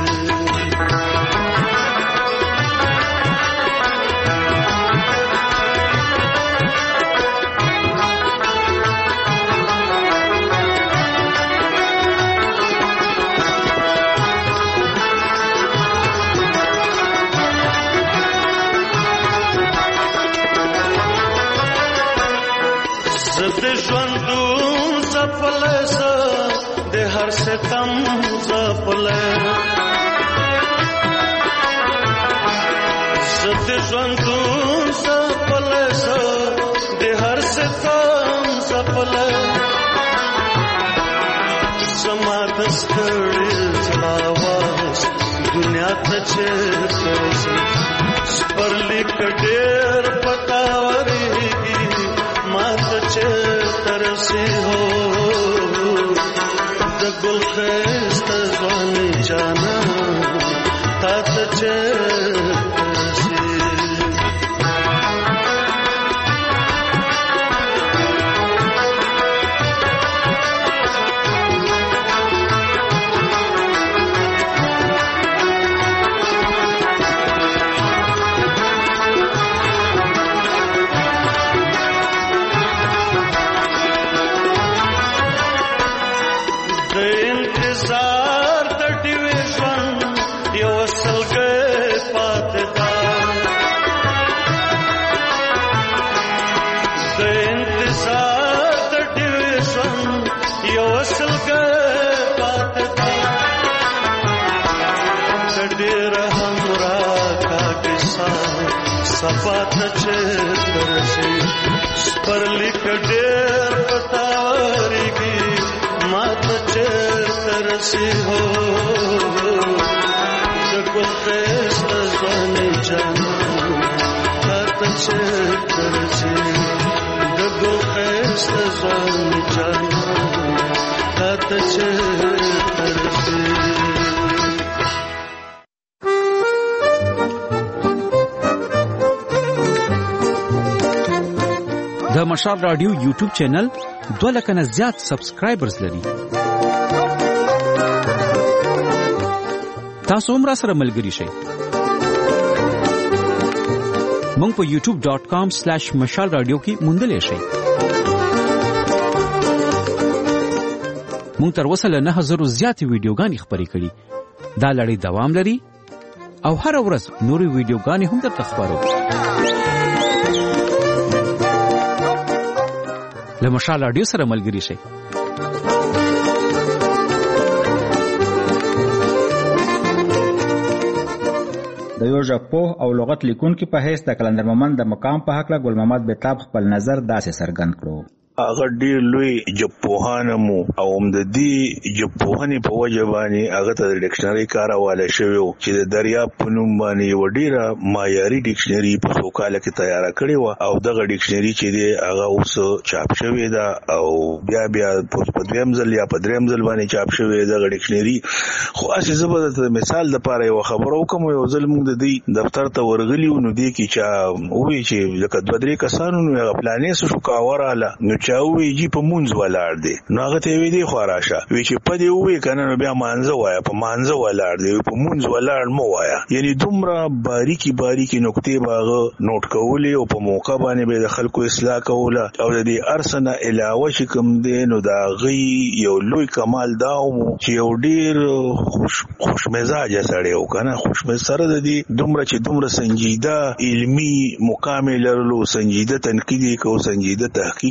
ژوندون زپلس د هر ستم زپل زت ژوندون زپلس د هر ستم زپل زما د ستړي ځلاواز دنیا ته چیرته پر لیک ډېر پتا ورګي ماته چیرته رسی هو د ګل خسته ځواني جانا تاته چیرته رسی सपात चेतरसी पर लिख ढेर पतावरीगी मात चेतरसी हो जगो फेस्त ज़वानी जाना तात चेतरसी जगो फेस्त ज़वानी जाना तात चेतरसी د مشال رادیو یوټیوب چینل 2 لک نه زیات سبسکرایبرز لري. تاسو هم را سره ملګري شئ. مونږ په youtube.com/mashalradio کې موندلې شئ. مونږ تر اوسه له 9000 زیاتې ویډیوګانې خپرې کړې. دا لړۍ دوام لري او هر ورځ نورې ویډیوګانې هم درته خپرو. له مشال رادیو سره ملګري شئ. د یو ژبپوه او لغت لیکونکي په حیث د کلندر مومند د مقام په هکله ګل محمد بیتاب خپل نظر داسې څرګند کړو. هغه ډیر لوی ژبپوهان مو او د دې ژبپوهنې په وجه باندې هغه ته ډکشنري کارواله شوی چې د دریاب په نوم باندې وډیره معیاري ډکشنري په سوکاله کې تیار کړی و او دغه ډکشنري چې دی هغه اوس چاپ شوی دا او بیا په دویم ځل یا په دریم ځل باندې چاپ شوی دغه ډکشنري. خو اسې زبرته مثال لپاره یو خبرو کوم یو ځل موږ د دې دفتر ته ورغلی و نو دې کې چا وی چې لکه 2-3 کسانو نو پلانې شو کاوراله نو چاوي جی په مونږ ولاړ دی نو هغه ته وی دی خو راشه وی چې په دې وی کنه نو بیا مانځه وایا په مانځه ولاړ دی په مونږ ولاړ مو وایا یعنی دومره باریکی نقطې باغه نوٹ کولې او په موقع باندې به د خلکو اصلاح کوله او د دې ارسنه علاوه چې کوم دی نو دا غي یو لوی کمال داو چې یو ډیر خوش مزاج سره یو کنه خوش سره د دې دومره سنجیده علمی مقام لرلو سنجیده تنقیدی کو سنجیده تحقیقی کو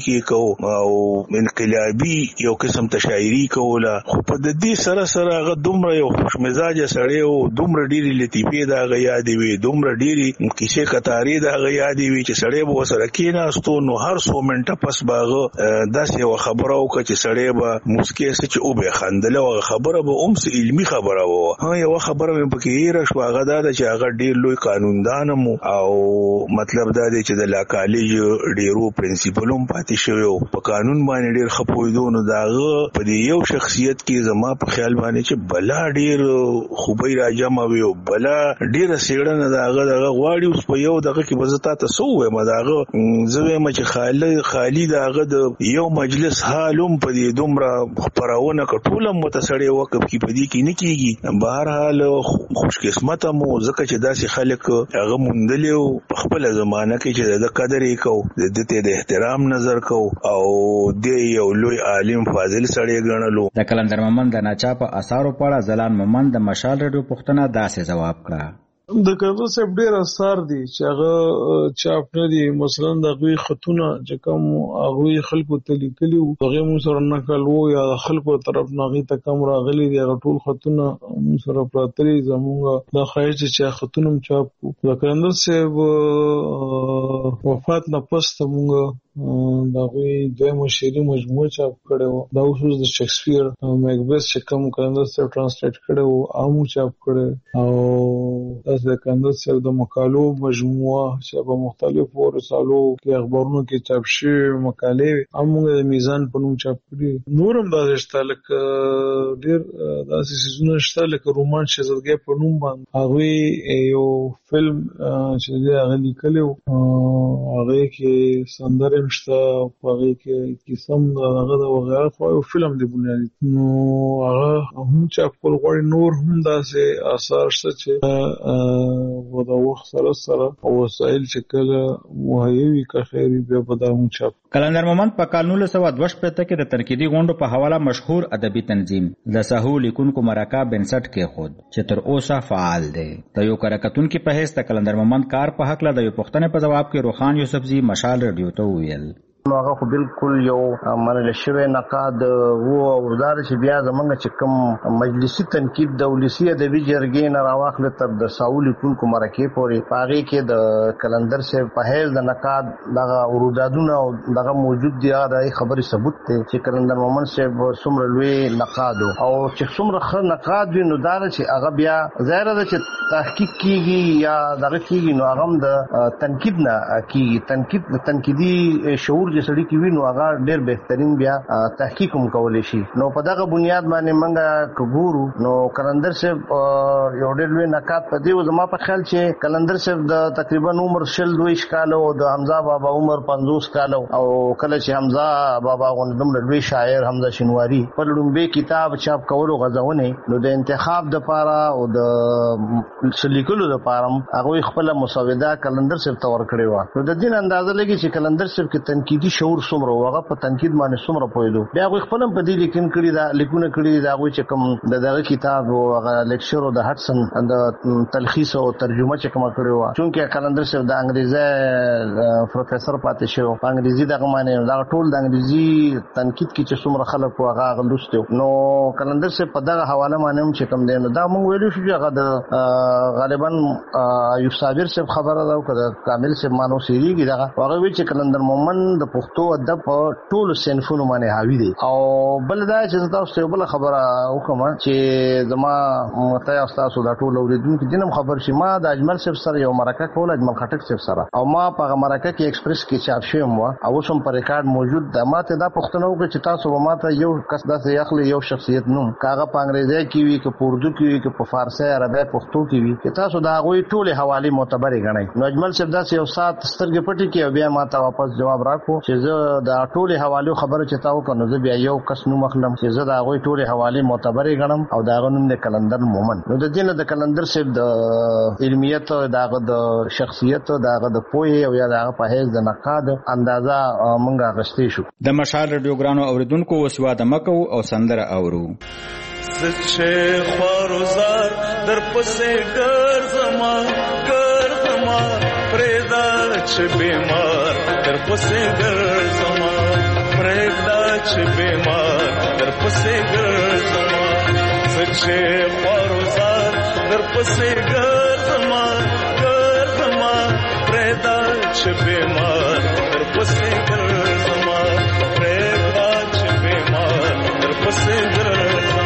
او انقلابي یو قسم تشاعری کوله، خو په د دې سره سره هغه دومره یو خوش مزاج سړی او دومره ډیری لطیفې دا غیا دی وی، دومره ډیری کیسه کتاری دا غیا دی وی چې سړی به سره کېناستو نو هر 100 منټه پس باغه داسې یو خبره وکړه چې سړی به مسکی سچ او به خندله او خبره به اومس علمی خبره و. ها یو خبره مې پکې ایره شو، هغه دا چې هغه ډیر لوی قانوندان مو او مطلب دا دی چې د لا کالج ډیرو پرنسپلوم پاتې شوی په قانون باندې ډیر خپویدو، نو داغه په دې یو شخصیت کې زما په خیال باندې چې بلا ډیر خوبي راجمه وي او بلا ډیر سیړنه داغه غواړي اوس په یو دغه کې بزتا تاسو وایم داغه زوی ما چې خالی داغه د یو مجلس حالم په دې دومره پرونه کټولم متسړی وقف کې په دې کې نه کیږي. بهر حال خوش قسمت مو ځکه چې داسې خلک هغه مونډلیو په خپل زمانہ کې چې د قدر یې کو د دې د احترام نظر کو او د یو لوی عالم فاضل سړی ګڼلو. د کلندر مومند د ناچاپه اثارو په اړه زلان مومند د مشال رادیو پوښتنه داسې جواب کړه. د کلندر صاحب ډیر اثار دي چې هغه چاپ نه دي، مثلا د غوي خطونه چې کوم هغه خلکو ته لیکلي وو هغه مو سره نقل وو یا خلکو طرف ناغي ته کم راغلي دي، هغه ټول خطونه مو سره پراتري زموږ د خایج چې خطونه چاپ کو. د کلندر صاحب وفات نه پس موږ دا غوي د شعري مجموعه چاپ کړو، دا اوس د شکسپیر میکبث چې کوم کلندر صاحب ترانسلیټ کړو هغه چاپ کړو، او د کلندر صاحب د مقالو مجموعه چې په مختلفو رسالو کې اخبارونو کې چاپ شوی مقالې هم د میزان په نوم چاپ کړي. نورم دا شته لکه ډیر داسې سيزونه شته لکه رومان شهزادګۍ په نوم باندې هغه یو فلم چې هغه لیکلو هغه کې سندره شته، هغه کې قسم هغه د وغیرہ خو یو فلم دی بنیادی نو هغه هم چاپ کول غواړي. نور هم داسې آثار شته چې د وخت سره او وسایل چې کله مهیوي که خیری بیا به دا هم چاپ. کلندر مومند په کال 1962 کې د تنقیدي غونډو په حواله مشهور ادبي تنظیم د سهو لیکونکو مرکه بنسټ کې خود چې تر اوسه فعال دی. د یو کارکتونکو په حیث د کلندر مومند کار په حق له یو پوښتنې په جواب کې روخان یوسفزي مشال رادیو ته وویل. هغه خو بالکل یو منل شوی نقاد وو او دار چې بیا زمونږ چې کوم مجلسي تنقید د ولسی ادبي جرګې نه راوخله تر د ساول کوونکو مرکه پورې پاره کې د کلندر صاحب په هیل د نقاد دغه ورودادونه او دغه موجود دی دا خبري ثبوت دی چې کلندر مومند صاحب څومره لوی نقاد او چې څومره ښه نقاد وي نو دا چې هغه بیا ظاهر ده چې تحقیق کیږي یا دغه کیږي نو هغه د تنقید نه کیږي، تنقید د تنقیدي شعور سړی کې وینو هغه ډېر بهترین بیا تحقیق هم کولای شي. نو په دغه بنیاد باندې منګه کګورو نو کلندر صاحب یو ډېر لوی نقاد په دی زما په خیال چې کلندر صاحب د تقریبا عمر 22 کال او د حمزه بابا عمر 50 کال او کله چې حمزه بابا غوندم لوی شاعر حمزه شینواری په لومبه کتاب چاپ کولو غزونه نو د انتخاب د پاره او د سلیکلو د پاره هغه خپل مسوده کلندر صاحب تور کړی و. نو د دین اندازه لګي چې کلندر صاحب کې تنقیدي شعور څومره هغه په تنقید باندې څومره پوهیدو. بیا هغه خپل په دې لیکن کړی دا لیکونه کړی دا هغه چې کوم دغه کتاب او هغه لیکچر او د هټسن د تلخیص او ترجمه چې کوم کړی و چونکه کلندر صاحب د انګریزي پروفیسور پاتې شو په انګریزي دغه معنی دا ټول د انګریزي تنقید کې چې څومره خلک هغه لوستو نو کلندر صاحب په دغه حواله باندې چې کوم دی نو دا موږ ویلو چې هغه د غالبا ایوب صابر صاحب خبره دا او کامل صاحب مانو سیریږي دا هغه وی چې کلندر مومند د پښتو ادب په ټولو صنفونو باندې حاوی دی. او بل دا چې تاسو ته بل خبره وکم چې زما مته تاسو دا ټول اوریدونکو دینم خبر شي ما د اجمل صاحب سره یو مرکه کول اجمل خټک صاحب سره او ما په مرکه کې ایکسپریس کې چاپ شوم او سم په ریکارډ موجود ده. ما ته دا پښتنو کې چې تاسو ما ته یو کس داسې اخلي یو شخصیت نو کاغه په انګریزي کې وی کې په اردو کې وی کې په فارسی عربی پښتو کې وی چې تاسو دا غوي ټول حواله معتبر غنئ. نو اجمل صاحب داسې یو سات سترګې پټي کې بیا ما ته واپس جواب راکو چې زه د ټولې حوالو خبره چې تاسو کنه زه بیا یو کس نو مخلم چې زه دا غوي ټولې حواله معتبر غنم او دا غنوم د کلندر مومند. نو د دې نه د کلندر صاحب د علمیت داغه د شخصیت داغه د پوهه او یا داغه په هیڅ د نقاد اندازا مونږه غشتي شو. د مشال رادیوګرانو اوریدونکو وسوا د مکو او سندره اورو زچه خواروزار در پسې ګرځما پرېدا چې بیمار در پسې ګرځما پرېږده چې بیمار در پسې ګرځما زه چې خوارزار در پسې ګرځما پرېږده چې بیمار در پسې ګرځما پرېږده چې بیمار در پسې ګرځما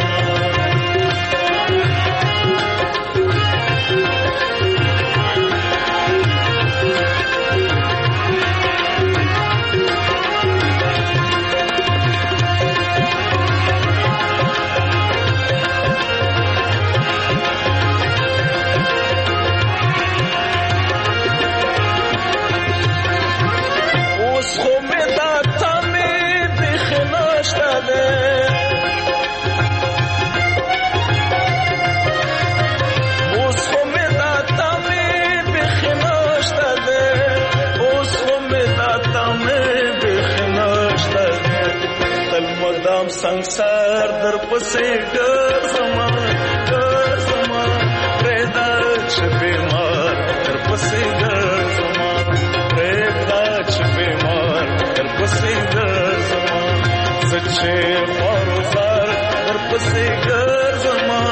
संसार در پسې ګرځما پرېږده چې بیمار در پسې ګرځما پرېږده چې بیمار در پسې ګرځما زه چې خوارزار در پسې ګرځما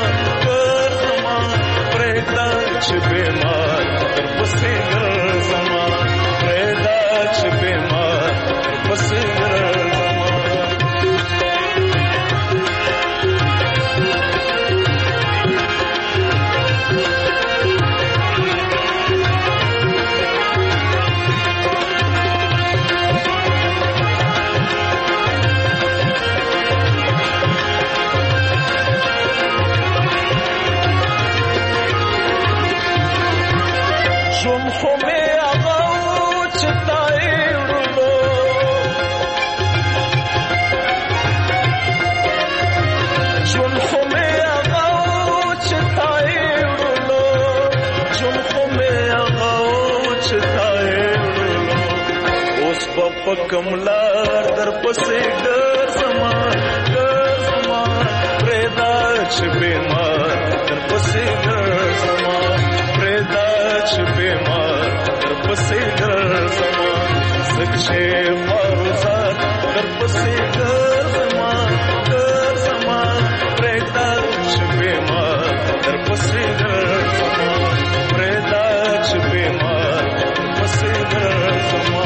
پرېږده چې بیمار در پسې ګرځما پرېږده چې بیمار در پسې ګرځما کملار در پسې ګرځما پرېږده چې بیمار در پسې ګرځما پرېږده چې بیمار در پسې ګرځما زه چې خوارزار در پسې ګرځما پرېږده چې بیمار در پسې ګرځما پرېږده چې بیمار در پسې ګرځما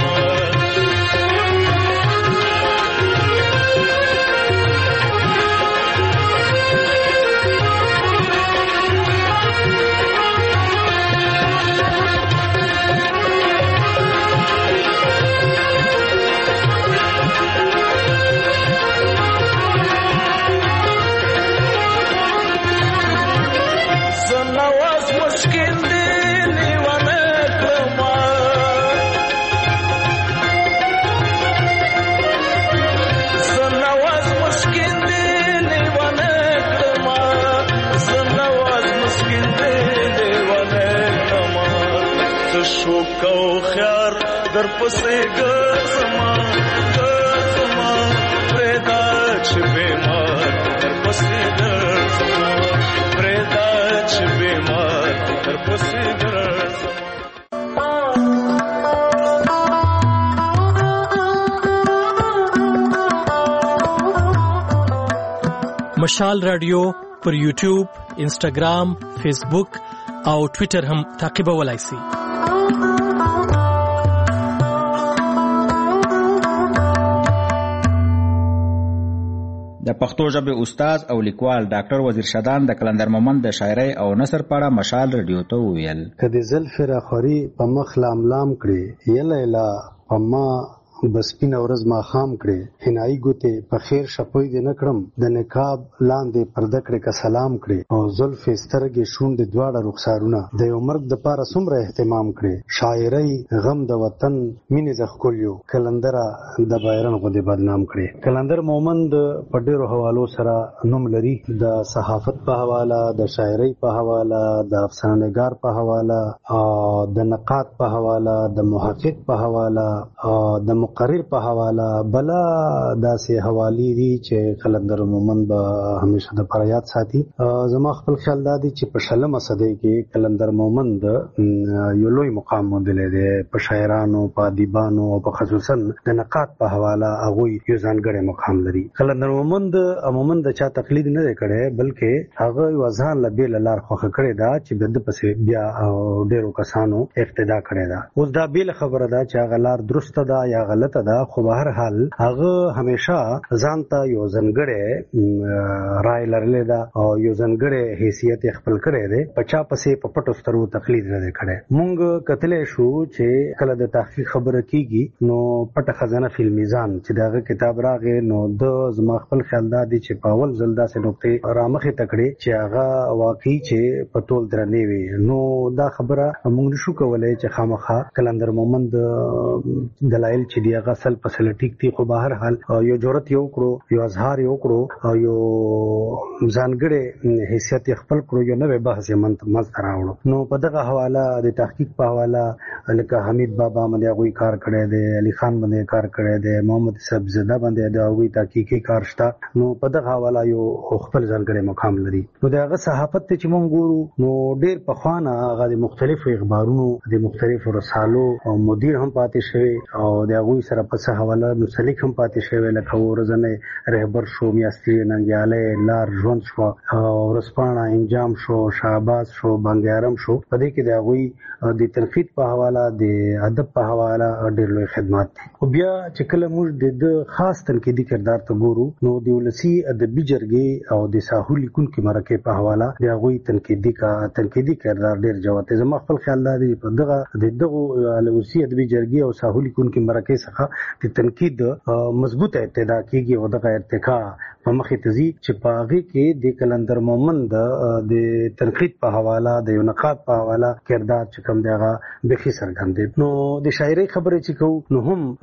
در پسې ګرځما پرېږده چې بیمار در پسې ګرځما پرېږده چې بیمار در پسې ګرځما مشال رادیو پر یوټیوب، انسټاګرام، فیسبوک او ټویټر هم تعقیبولای شئ. د پښتو ژبې استاد او لیکوال ډاکټر وزیر شدان د کلندر مومند د شاعرۍ او نثر په اړه مشال رادیو ته وویل: کدی زلف راخوري په مخ لام لام کړي یلیلا په ما بسپین ورځ ما خام کړي حنایي ګوتې په خیر شپوي دې نکړم د نقاب لاندې پرده کړې که سلام کړي او زلف سترګې شونډې دواړه رخسارونه د یو مرګ د پاره څومره اهتمام کړي شاعرۍ غم د وطن مینې زخکولیو کلندره د بایرن غوندې بدنام کړي. کلندر مومند په ډېرو حوالو سره نوم لري، د صحافت په حواله، د شاعرۍ په حواله، د افسانه نګار په حواله، د نقاد په حواله، د محقق په حواله، د مقرر په حواله بلا داسې حوالی دي چې قلندر مومند به همیشه د پر یاد ساتي. زما خپل خیال دا دی چې په شلمه صدۍ کې قلندر مومند یو لوی مقام موندلی دی په شاعرانو، په ادیبانو او په خصوصا د نقاد په حواله هغوی یو ځانګړی مقام لري. قلندر مومند عموما د چا تقلید نه دی کړی، بلکې هغه یو ځان له بېله لار خوښه کړې ده چې د ده پسې بیا ډېرو کسانو اقتدا کړې ده. اوس دا بېله خبره ده چې هغه لار درسته ده یا غلطه ده، خو به هر حال هغه همیشه ځان ته یو ځانګړی رای لرلی ده او یو ځانګړی حیثیت یې خپل کړی دی. په چا پسې په پټو سترګو تقلید نه دی کړی. مونږ کتلی شو چې کله د تحقیق خبره کېږي نو پټه خزانه فی المیزان چې د هغه کتاب راغی نو د زما خپل خیال دا دی چې په اول ځل داسې نقطې رامخې ته کړې چې هغه واقعي چې په ټول درنې وي. نو دا خبره موږ نشو کولی چې خامخا قلندر مومند دلایل چې دی هغه اصل په سل ټیک دي، خو به هر حال یو جرأت یې وکړو، یو اظهار یې وکړو او یو ځانګړی حیثیت یې خپل کړو، یو نوی بحث یې منځته راوړو. نو په دغه حواله د تحقیق په حواله لکه حمید بابا باندې هغوی کار کړی دی، علي خان باندې کار کړی دی، محمد صاحبزاده باندې د هغوی تحقیقي کار شته. نو په دغه حواله یو خپل ځانګړی مقام لري. نو د هغه صحافت ته چې موږ ګورو نو ډېر پخوانه هغه د مختلفو اخبارونو د مختلفو رسالو او مدیر هم پاتې شوی او د هغوی سره په څه حواله مسلک هم پاتې شوی، لکه ورځنی رهبر شو، میاشتې ننګیالی، لار ژوند شو، ورځپاڼه انجام شو، شهباز شو، بانګیارم شو. په دې کې د هغوی د تنقید په حواله، د ادب په حواله ډېر لوی خدمات دي. خو بیا چې کله موږ د خاص تنقیدي کردار ته ګورو نو د ولسي ادبي جرګې او د ساحو لیکونکي مرکې په حواله د هغوی تنقیدي کردار ډېر جوت دی. زما خپل خیال دا دی په دغو ولسي ادبي جرګې او ساحو لیکونکي مرکې څخه د تنقید مضبوطه ابتدا کېږي او دغه ارتقا په مخې ته ځي چې په هغې کې د قلندر مومند د تنقید په حواله، د یو نقاد په حواله کردار چې کوم دی هغه بیخي څرګند دی. نو د شاعرۍ خبرې چې کوو نو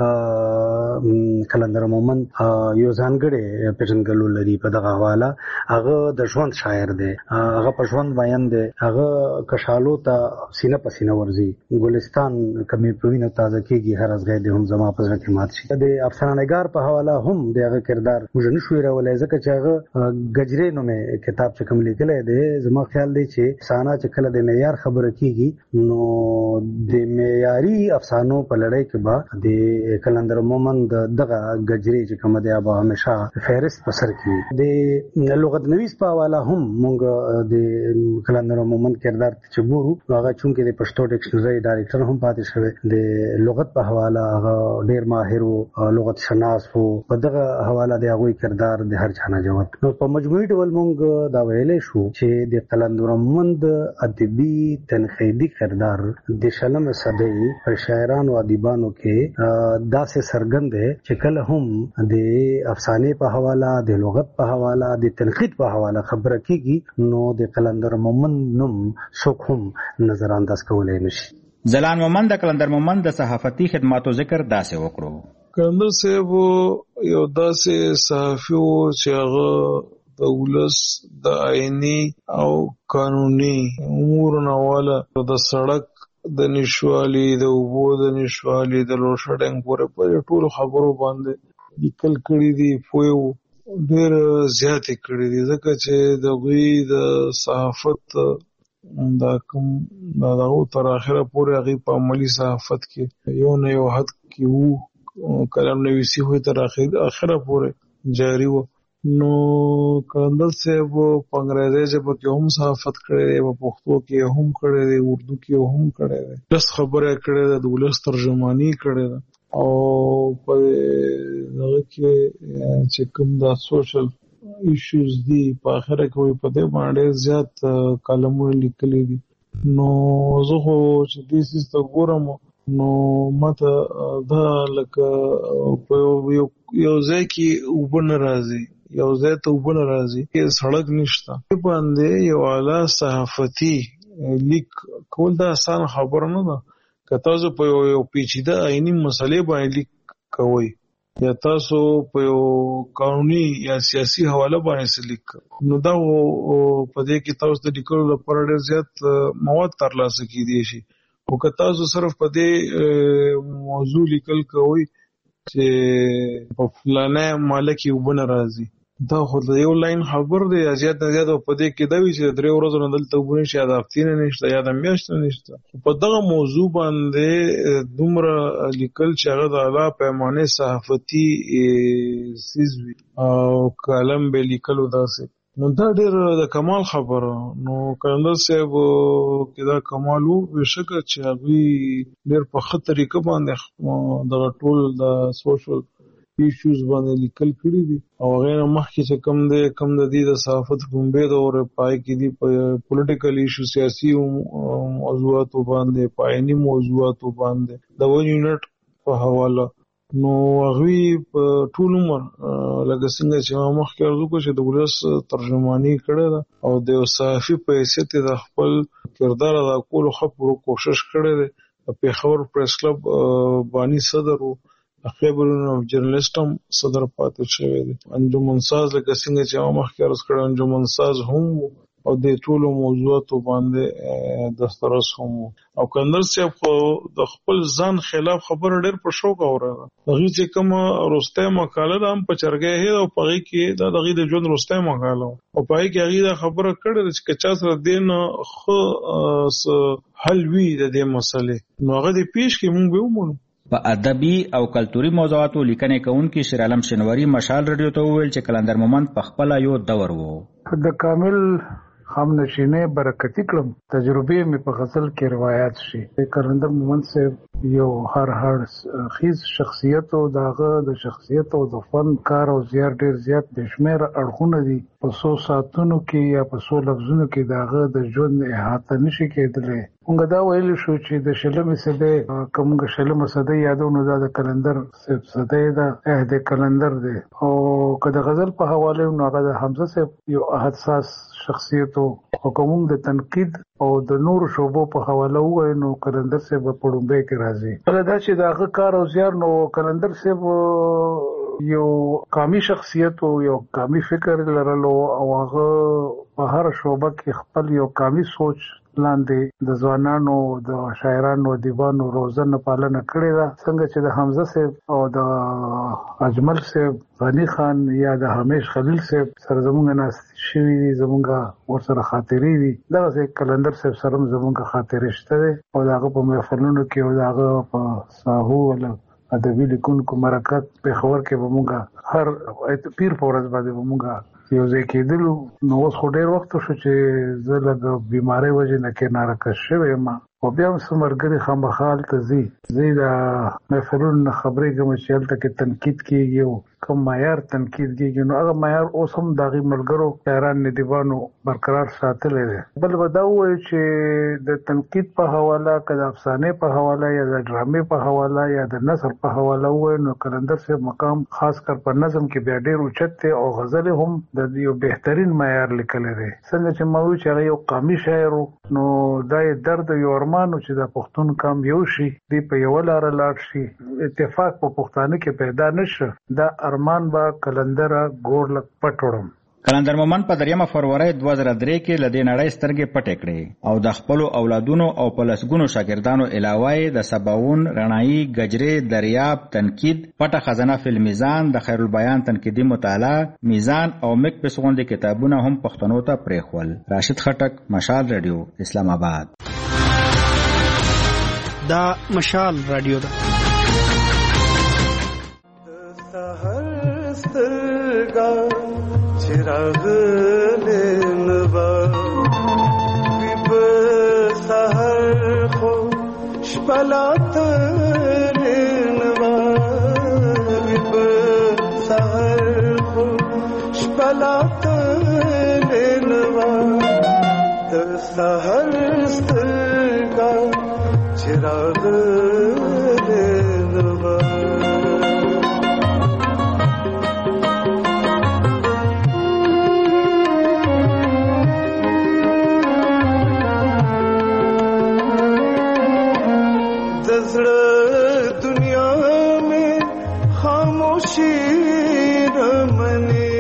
هم قلندر مومند یو ځانګړی پېژندګلو لري په دغه حواله. هغه د ژوند شاعر دی، هغه په ژوند بیان دی، هغه کشالو ته سینه په سینه ورځي. ګلستان کمې په وینو تازه کېږي، هر ازغی دی هم زما په زړه کې مات شي. د افسانه‌نګار په حواله هم د هغه کردار موږ نشو هېرولی، ځکه چې هغه ګجرې نومې کتاب چې کوم لیکلی دی، زما خیال دی چې افسانه چې کله د معیار خبره کېږي نو د معیاري افسانو په لړۍ کې به د قلندر مومند دغه ګجرې چې کومه دی به همیشه فهرست په سر کې وي. د لغت نویس په حواله هم موږ د قلندر مومند کردار چې ګورو نو هغه چونکې د پښتو ډکشنري ډایرکټر هم پاتې شوی، د لغت په حواله هغه ډېر ماهر و، لغت شناس و. په دغه حواله د هغوی کردار د هر چا نه جوت. نو په مجموعي ډول موږ دا ویلی شو چې د قلندر مومند ادبي تنقیدي کردار د شلمې صدۍ پر شاعرانو ادیبانو کې داسې څرګند دی چې کله هم د افسانې په حواله، د لغت په حواله، د تنقید په حواله خبره کېږي نو د قلندر مومند نوم څوک هم نظر انداز کولی نشي. ځلان مومند د قلندر مومند د صحافتي خدماتو ذکر داسې وکړو. قلندر صاحب یو داسې صحافي و چې هغه د ولس د آئینی او قانوني امور نه والا د سړک د نشوالي، د اوبو د نشوالي، د لوډ شیډینګ پورې په ټولو خبرو باندې لیکل کړي دي، پوهې ډېر زیاتې کړي دي، ځکه چې د هغوی د صحافت دا کوم دغه تر اخره پورې هغوی په عملي صحافت کې یو نه یو حد کې وو، کلام نویسي خو تر اخره پورې جاري و. نو قلندر صاحب په انګریزي ژبه کې هم صحافت کړی دی، په پښتو کې هم کړی دی، اردو کې هم کړی دی، لس خبره کړی ده، د ولس ترجماني کړی ده. او په دغه کې چې کوم دا سوشل ایشوز دي په اخره کې په دې باندې زیات کالمونه لیکلي دي. نو زه خو چې دې سیس ته ګورم نو ماته دا لکه په یو ځای کې اوبه نه راځي، یو ځای ته اوبه نه راځي، سړک نشته، باندې یو اعلی صحافتي لیک کول دا آسان خبره نه ده. که تاسو په یو پیچیده آئینی مسلې باندې لیک کوئ یا تاسو په یو قانوني یا سیاسي حواله باندې لیک نو دا په دې کې تاسو د لیکلو لپاره ډېر زیات مواد ترلاسه کیدی شي. او که تاسو صرف په دې موضوع لیکل کوئ چې په فلانه مالک یو بن راځي دا خو د یو لاین خبر دی زیات نه زیات په دې کې دا وی چې 3 ورځې نه دلته وبونی شي دا هفتې نشته یا د میاشت نشته په دغه موضوع باندې دومره لیکل چې هغه د اعلی پیمانه صحافتي سیزوي او کلم به لیکلو داسې نو دا ډېر د کمال خبره نو کلندر صاحب کې دا کمال وو بشکه چې هغه ډېر په ښه طریقه باندې د ټول د سوشل ایشوز باندې لیکل کړی دي او غیر مخکې چې کم د دې د صحافت کومبه د اور پای کې دي پولیټیکل ایشو سیاسي موضوعات باندې پایني موضوعات باندې د ون یونټ په حواله نو هغه په ټول عمر لکه څنګه چې مخکې ارزو کو چې د ولس ترجمانی کړی دا او د صحافي په حیثیت د خپل کردار ادا کولو خپل کوشش کړی دی په خبر پریس کلب بانی صدر خبرونه او جرنالستم صدر پاتې شوی دی انجمن ساز لکه څنګه چې مخکې ارز کړو انجمن ساز هم او د ټولو موضوعاتو باندې دسترس هم او کندر صاحب د خپل ځان خلاف خبر ډېر په شوق اوره هغه چې کوم روسته مقاله هم په چرګه هي او په کې دا دغه د ژوند روسته مقاله او په کې هغه خبره کړې چې چا سره دین خو حل وی د دې مسلې نو هغه د پیش کې مونږ به ومنو په ادبي او کلتوري موضوعاتو لیکنې کوونکي شیر عالم شنواری مشال رادیو ته وویل چې کلندر مومند په خپل یو دور وو د کامل هم نشینه برکتی کلم تجربه می په غزل کې روایت شي کلندر مومند صاحب یو هر خیز شخصیت او داغه د شخصیت او د فن کار او ډیر زیات بشمیر اړخونه دي په 100 ساعتونو کې یا په 100 لفظونو کې داغه د ژوند احاطه نشي کېدلی موږ دا ویل شو چې د شلمې صدې کومه شلمه صدې یادونه د کلندر صدې دا عهد کلندر دی او کله غزل په حواله نو هغه د حمزه صاحب یو حساس شخصیت او کوم د تنقید او د نور شوبو په حواله وای نو کلندر صاحب په ډومبه کې راځي کله دا چې داغه کار او زیار نو کلندر صاحب یو قومي شخصیت او یو قومي فکر لرلو او هغه په هر شوبه کې خپل یو قومي سوچ لاندې د ځوانانو د شاعرانو دیوانو روزنه پالنه کړې ده څنګه چې د حمزه صاحب او د اجمل صاحب غنی خان یا د همیش خلیل صاحب سره زمونږ ناس شوي دي زمونږ ورسره خاطرې دي دغه کلندر صاحب سره زمونږ خاطرې شته دي او دغه په محفلونو کې او دغه په ساحو ولا ادبي لیکونکو مرکات په خبر کې به مونږ هر پیر فورز باندې به مونږ یو ځای کېدلو نو اوس خو ډېر وخت شو چې زه لږ بیمارۍ وجې نه کې ناراکس شوی یم او بیا هم څه ملګري خامخا هلته ځي زه د محفلونو نه خبرېږم چې هلته کې تنقید کېږي او کوم معیار تنقید کېږي نو هغه معیار اوس هم د هغې ملګرو شاعران ندیبانو برقرار ساتلی دی بل به دا ووایو چې د تنقید په حواله که د افسانې په حواله یا د ډرامې په حواله یا د نثر په حواله ووایو نو کلندر صاحب مقام خاص کر په نظم کې بیا ډېر اوچت دی او غزلې هم د یو بهترین معیار لیکلی دی څنګه چې ما وایو چې هغه یو قامي شاعر نو دا یې درد یو ارمانو چې د پښتون کام یو شي دی په یو لاره لاړ شي اتفاق په پښتانه کې پیدا نشه دا ارمان با کلندر ګور لک پټوړم کلندر مومند په 3 فروری 2003 کې لدې نړۍ سترګې پټې کړې او د خپل اولادونو او پلسګونو شاګردانو علاوه د سباون رڼایي گجرې دریاب تنقید پټه خزانه فلم میزان د خیر البیان تنقیدی مطالعه میزان او مک پسوند کتابونه هم پښتنو ته پرېخول راشد خټک مشال رادیو اسلام آباد دا مشال رادیو ده चिराग लेनवा विब सहर खुश पलात लेनवा विब सहर खुश पलात लेनवा द सहर का चिराग लेनवा दुनिया में खामोशी न मने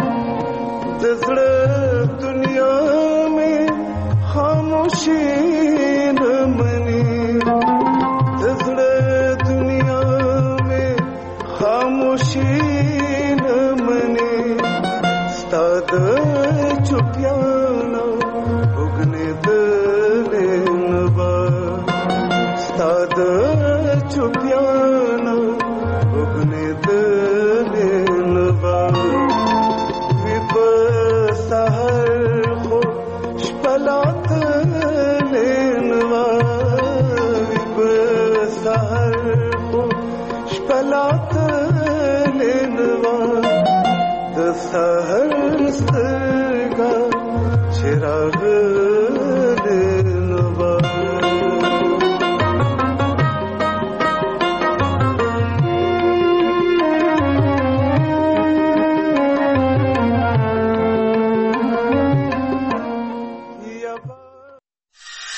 दुनिया में खामोशी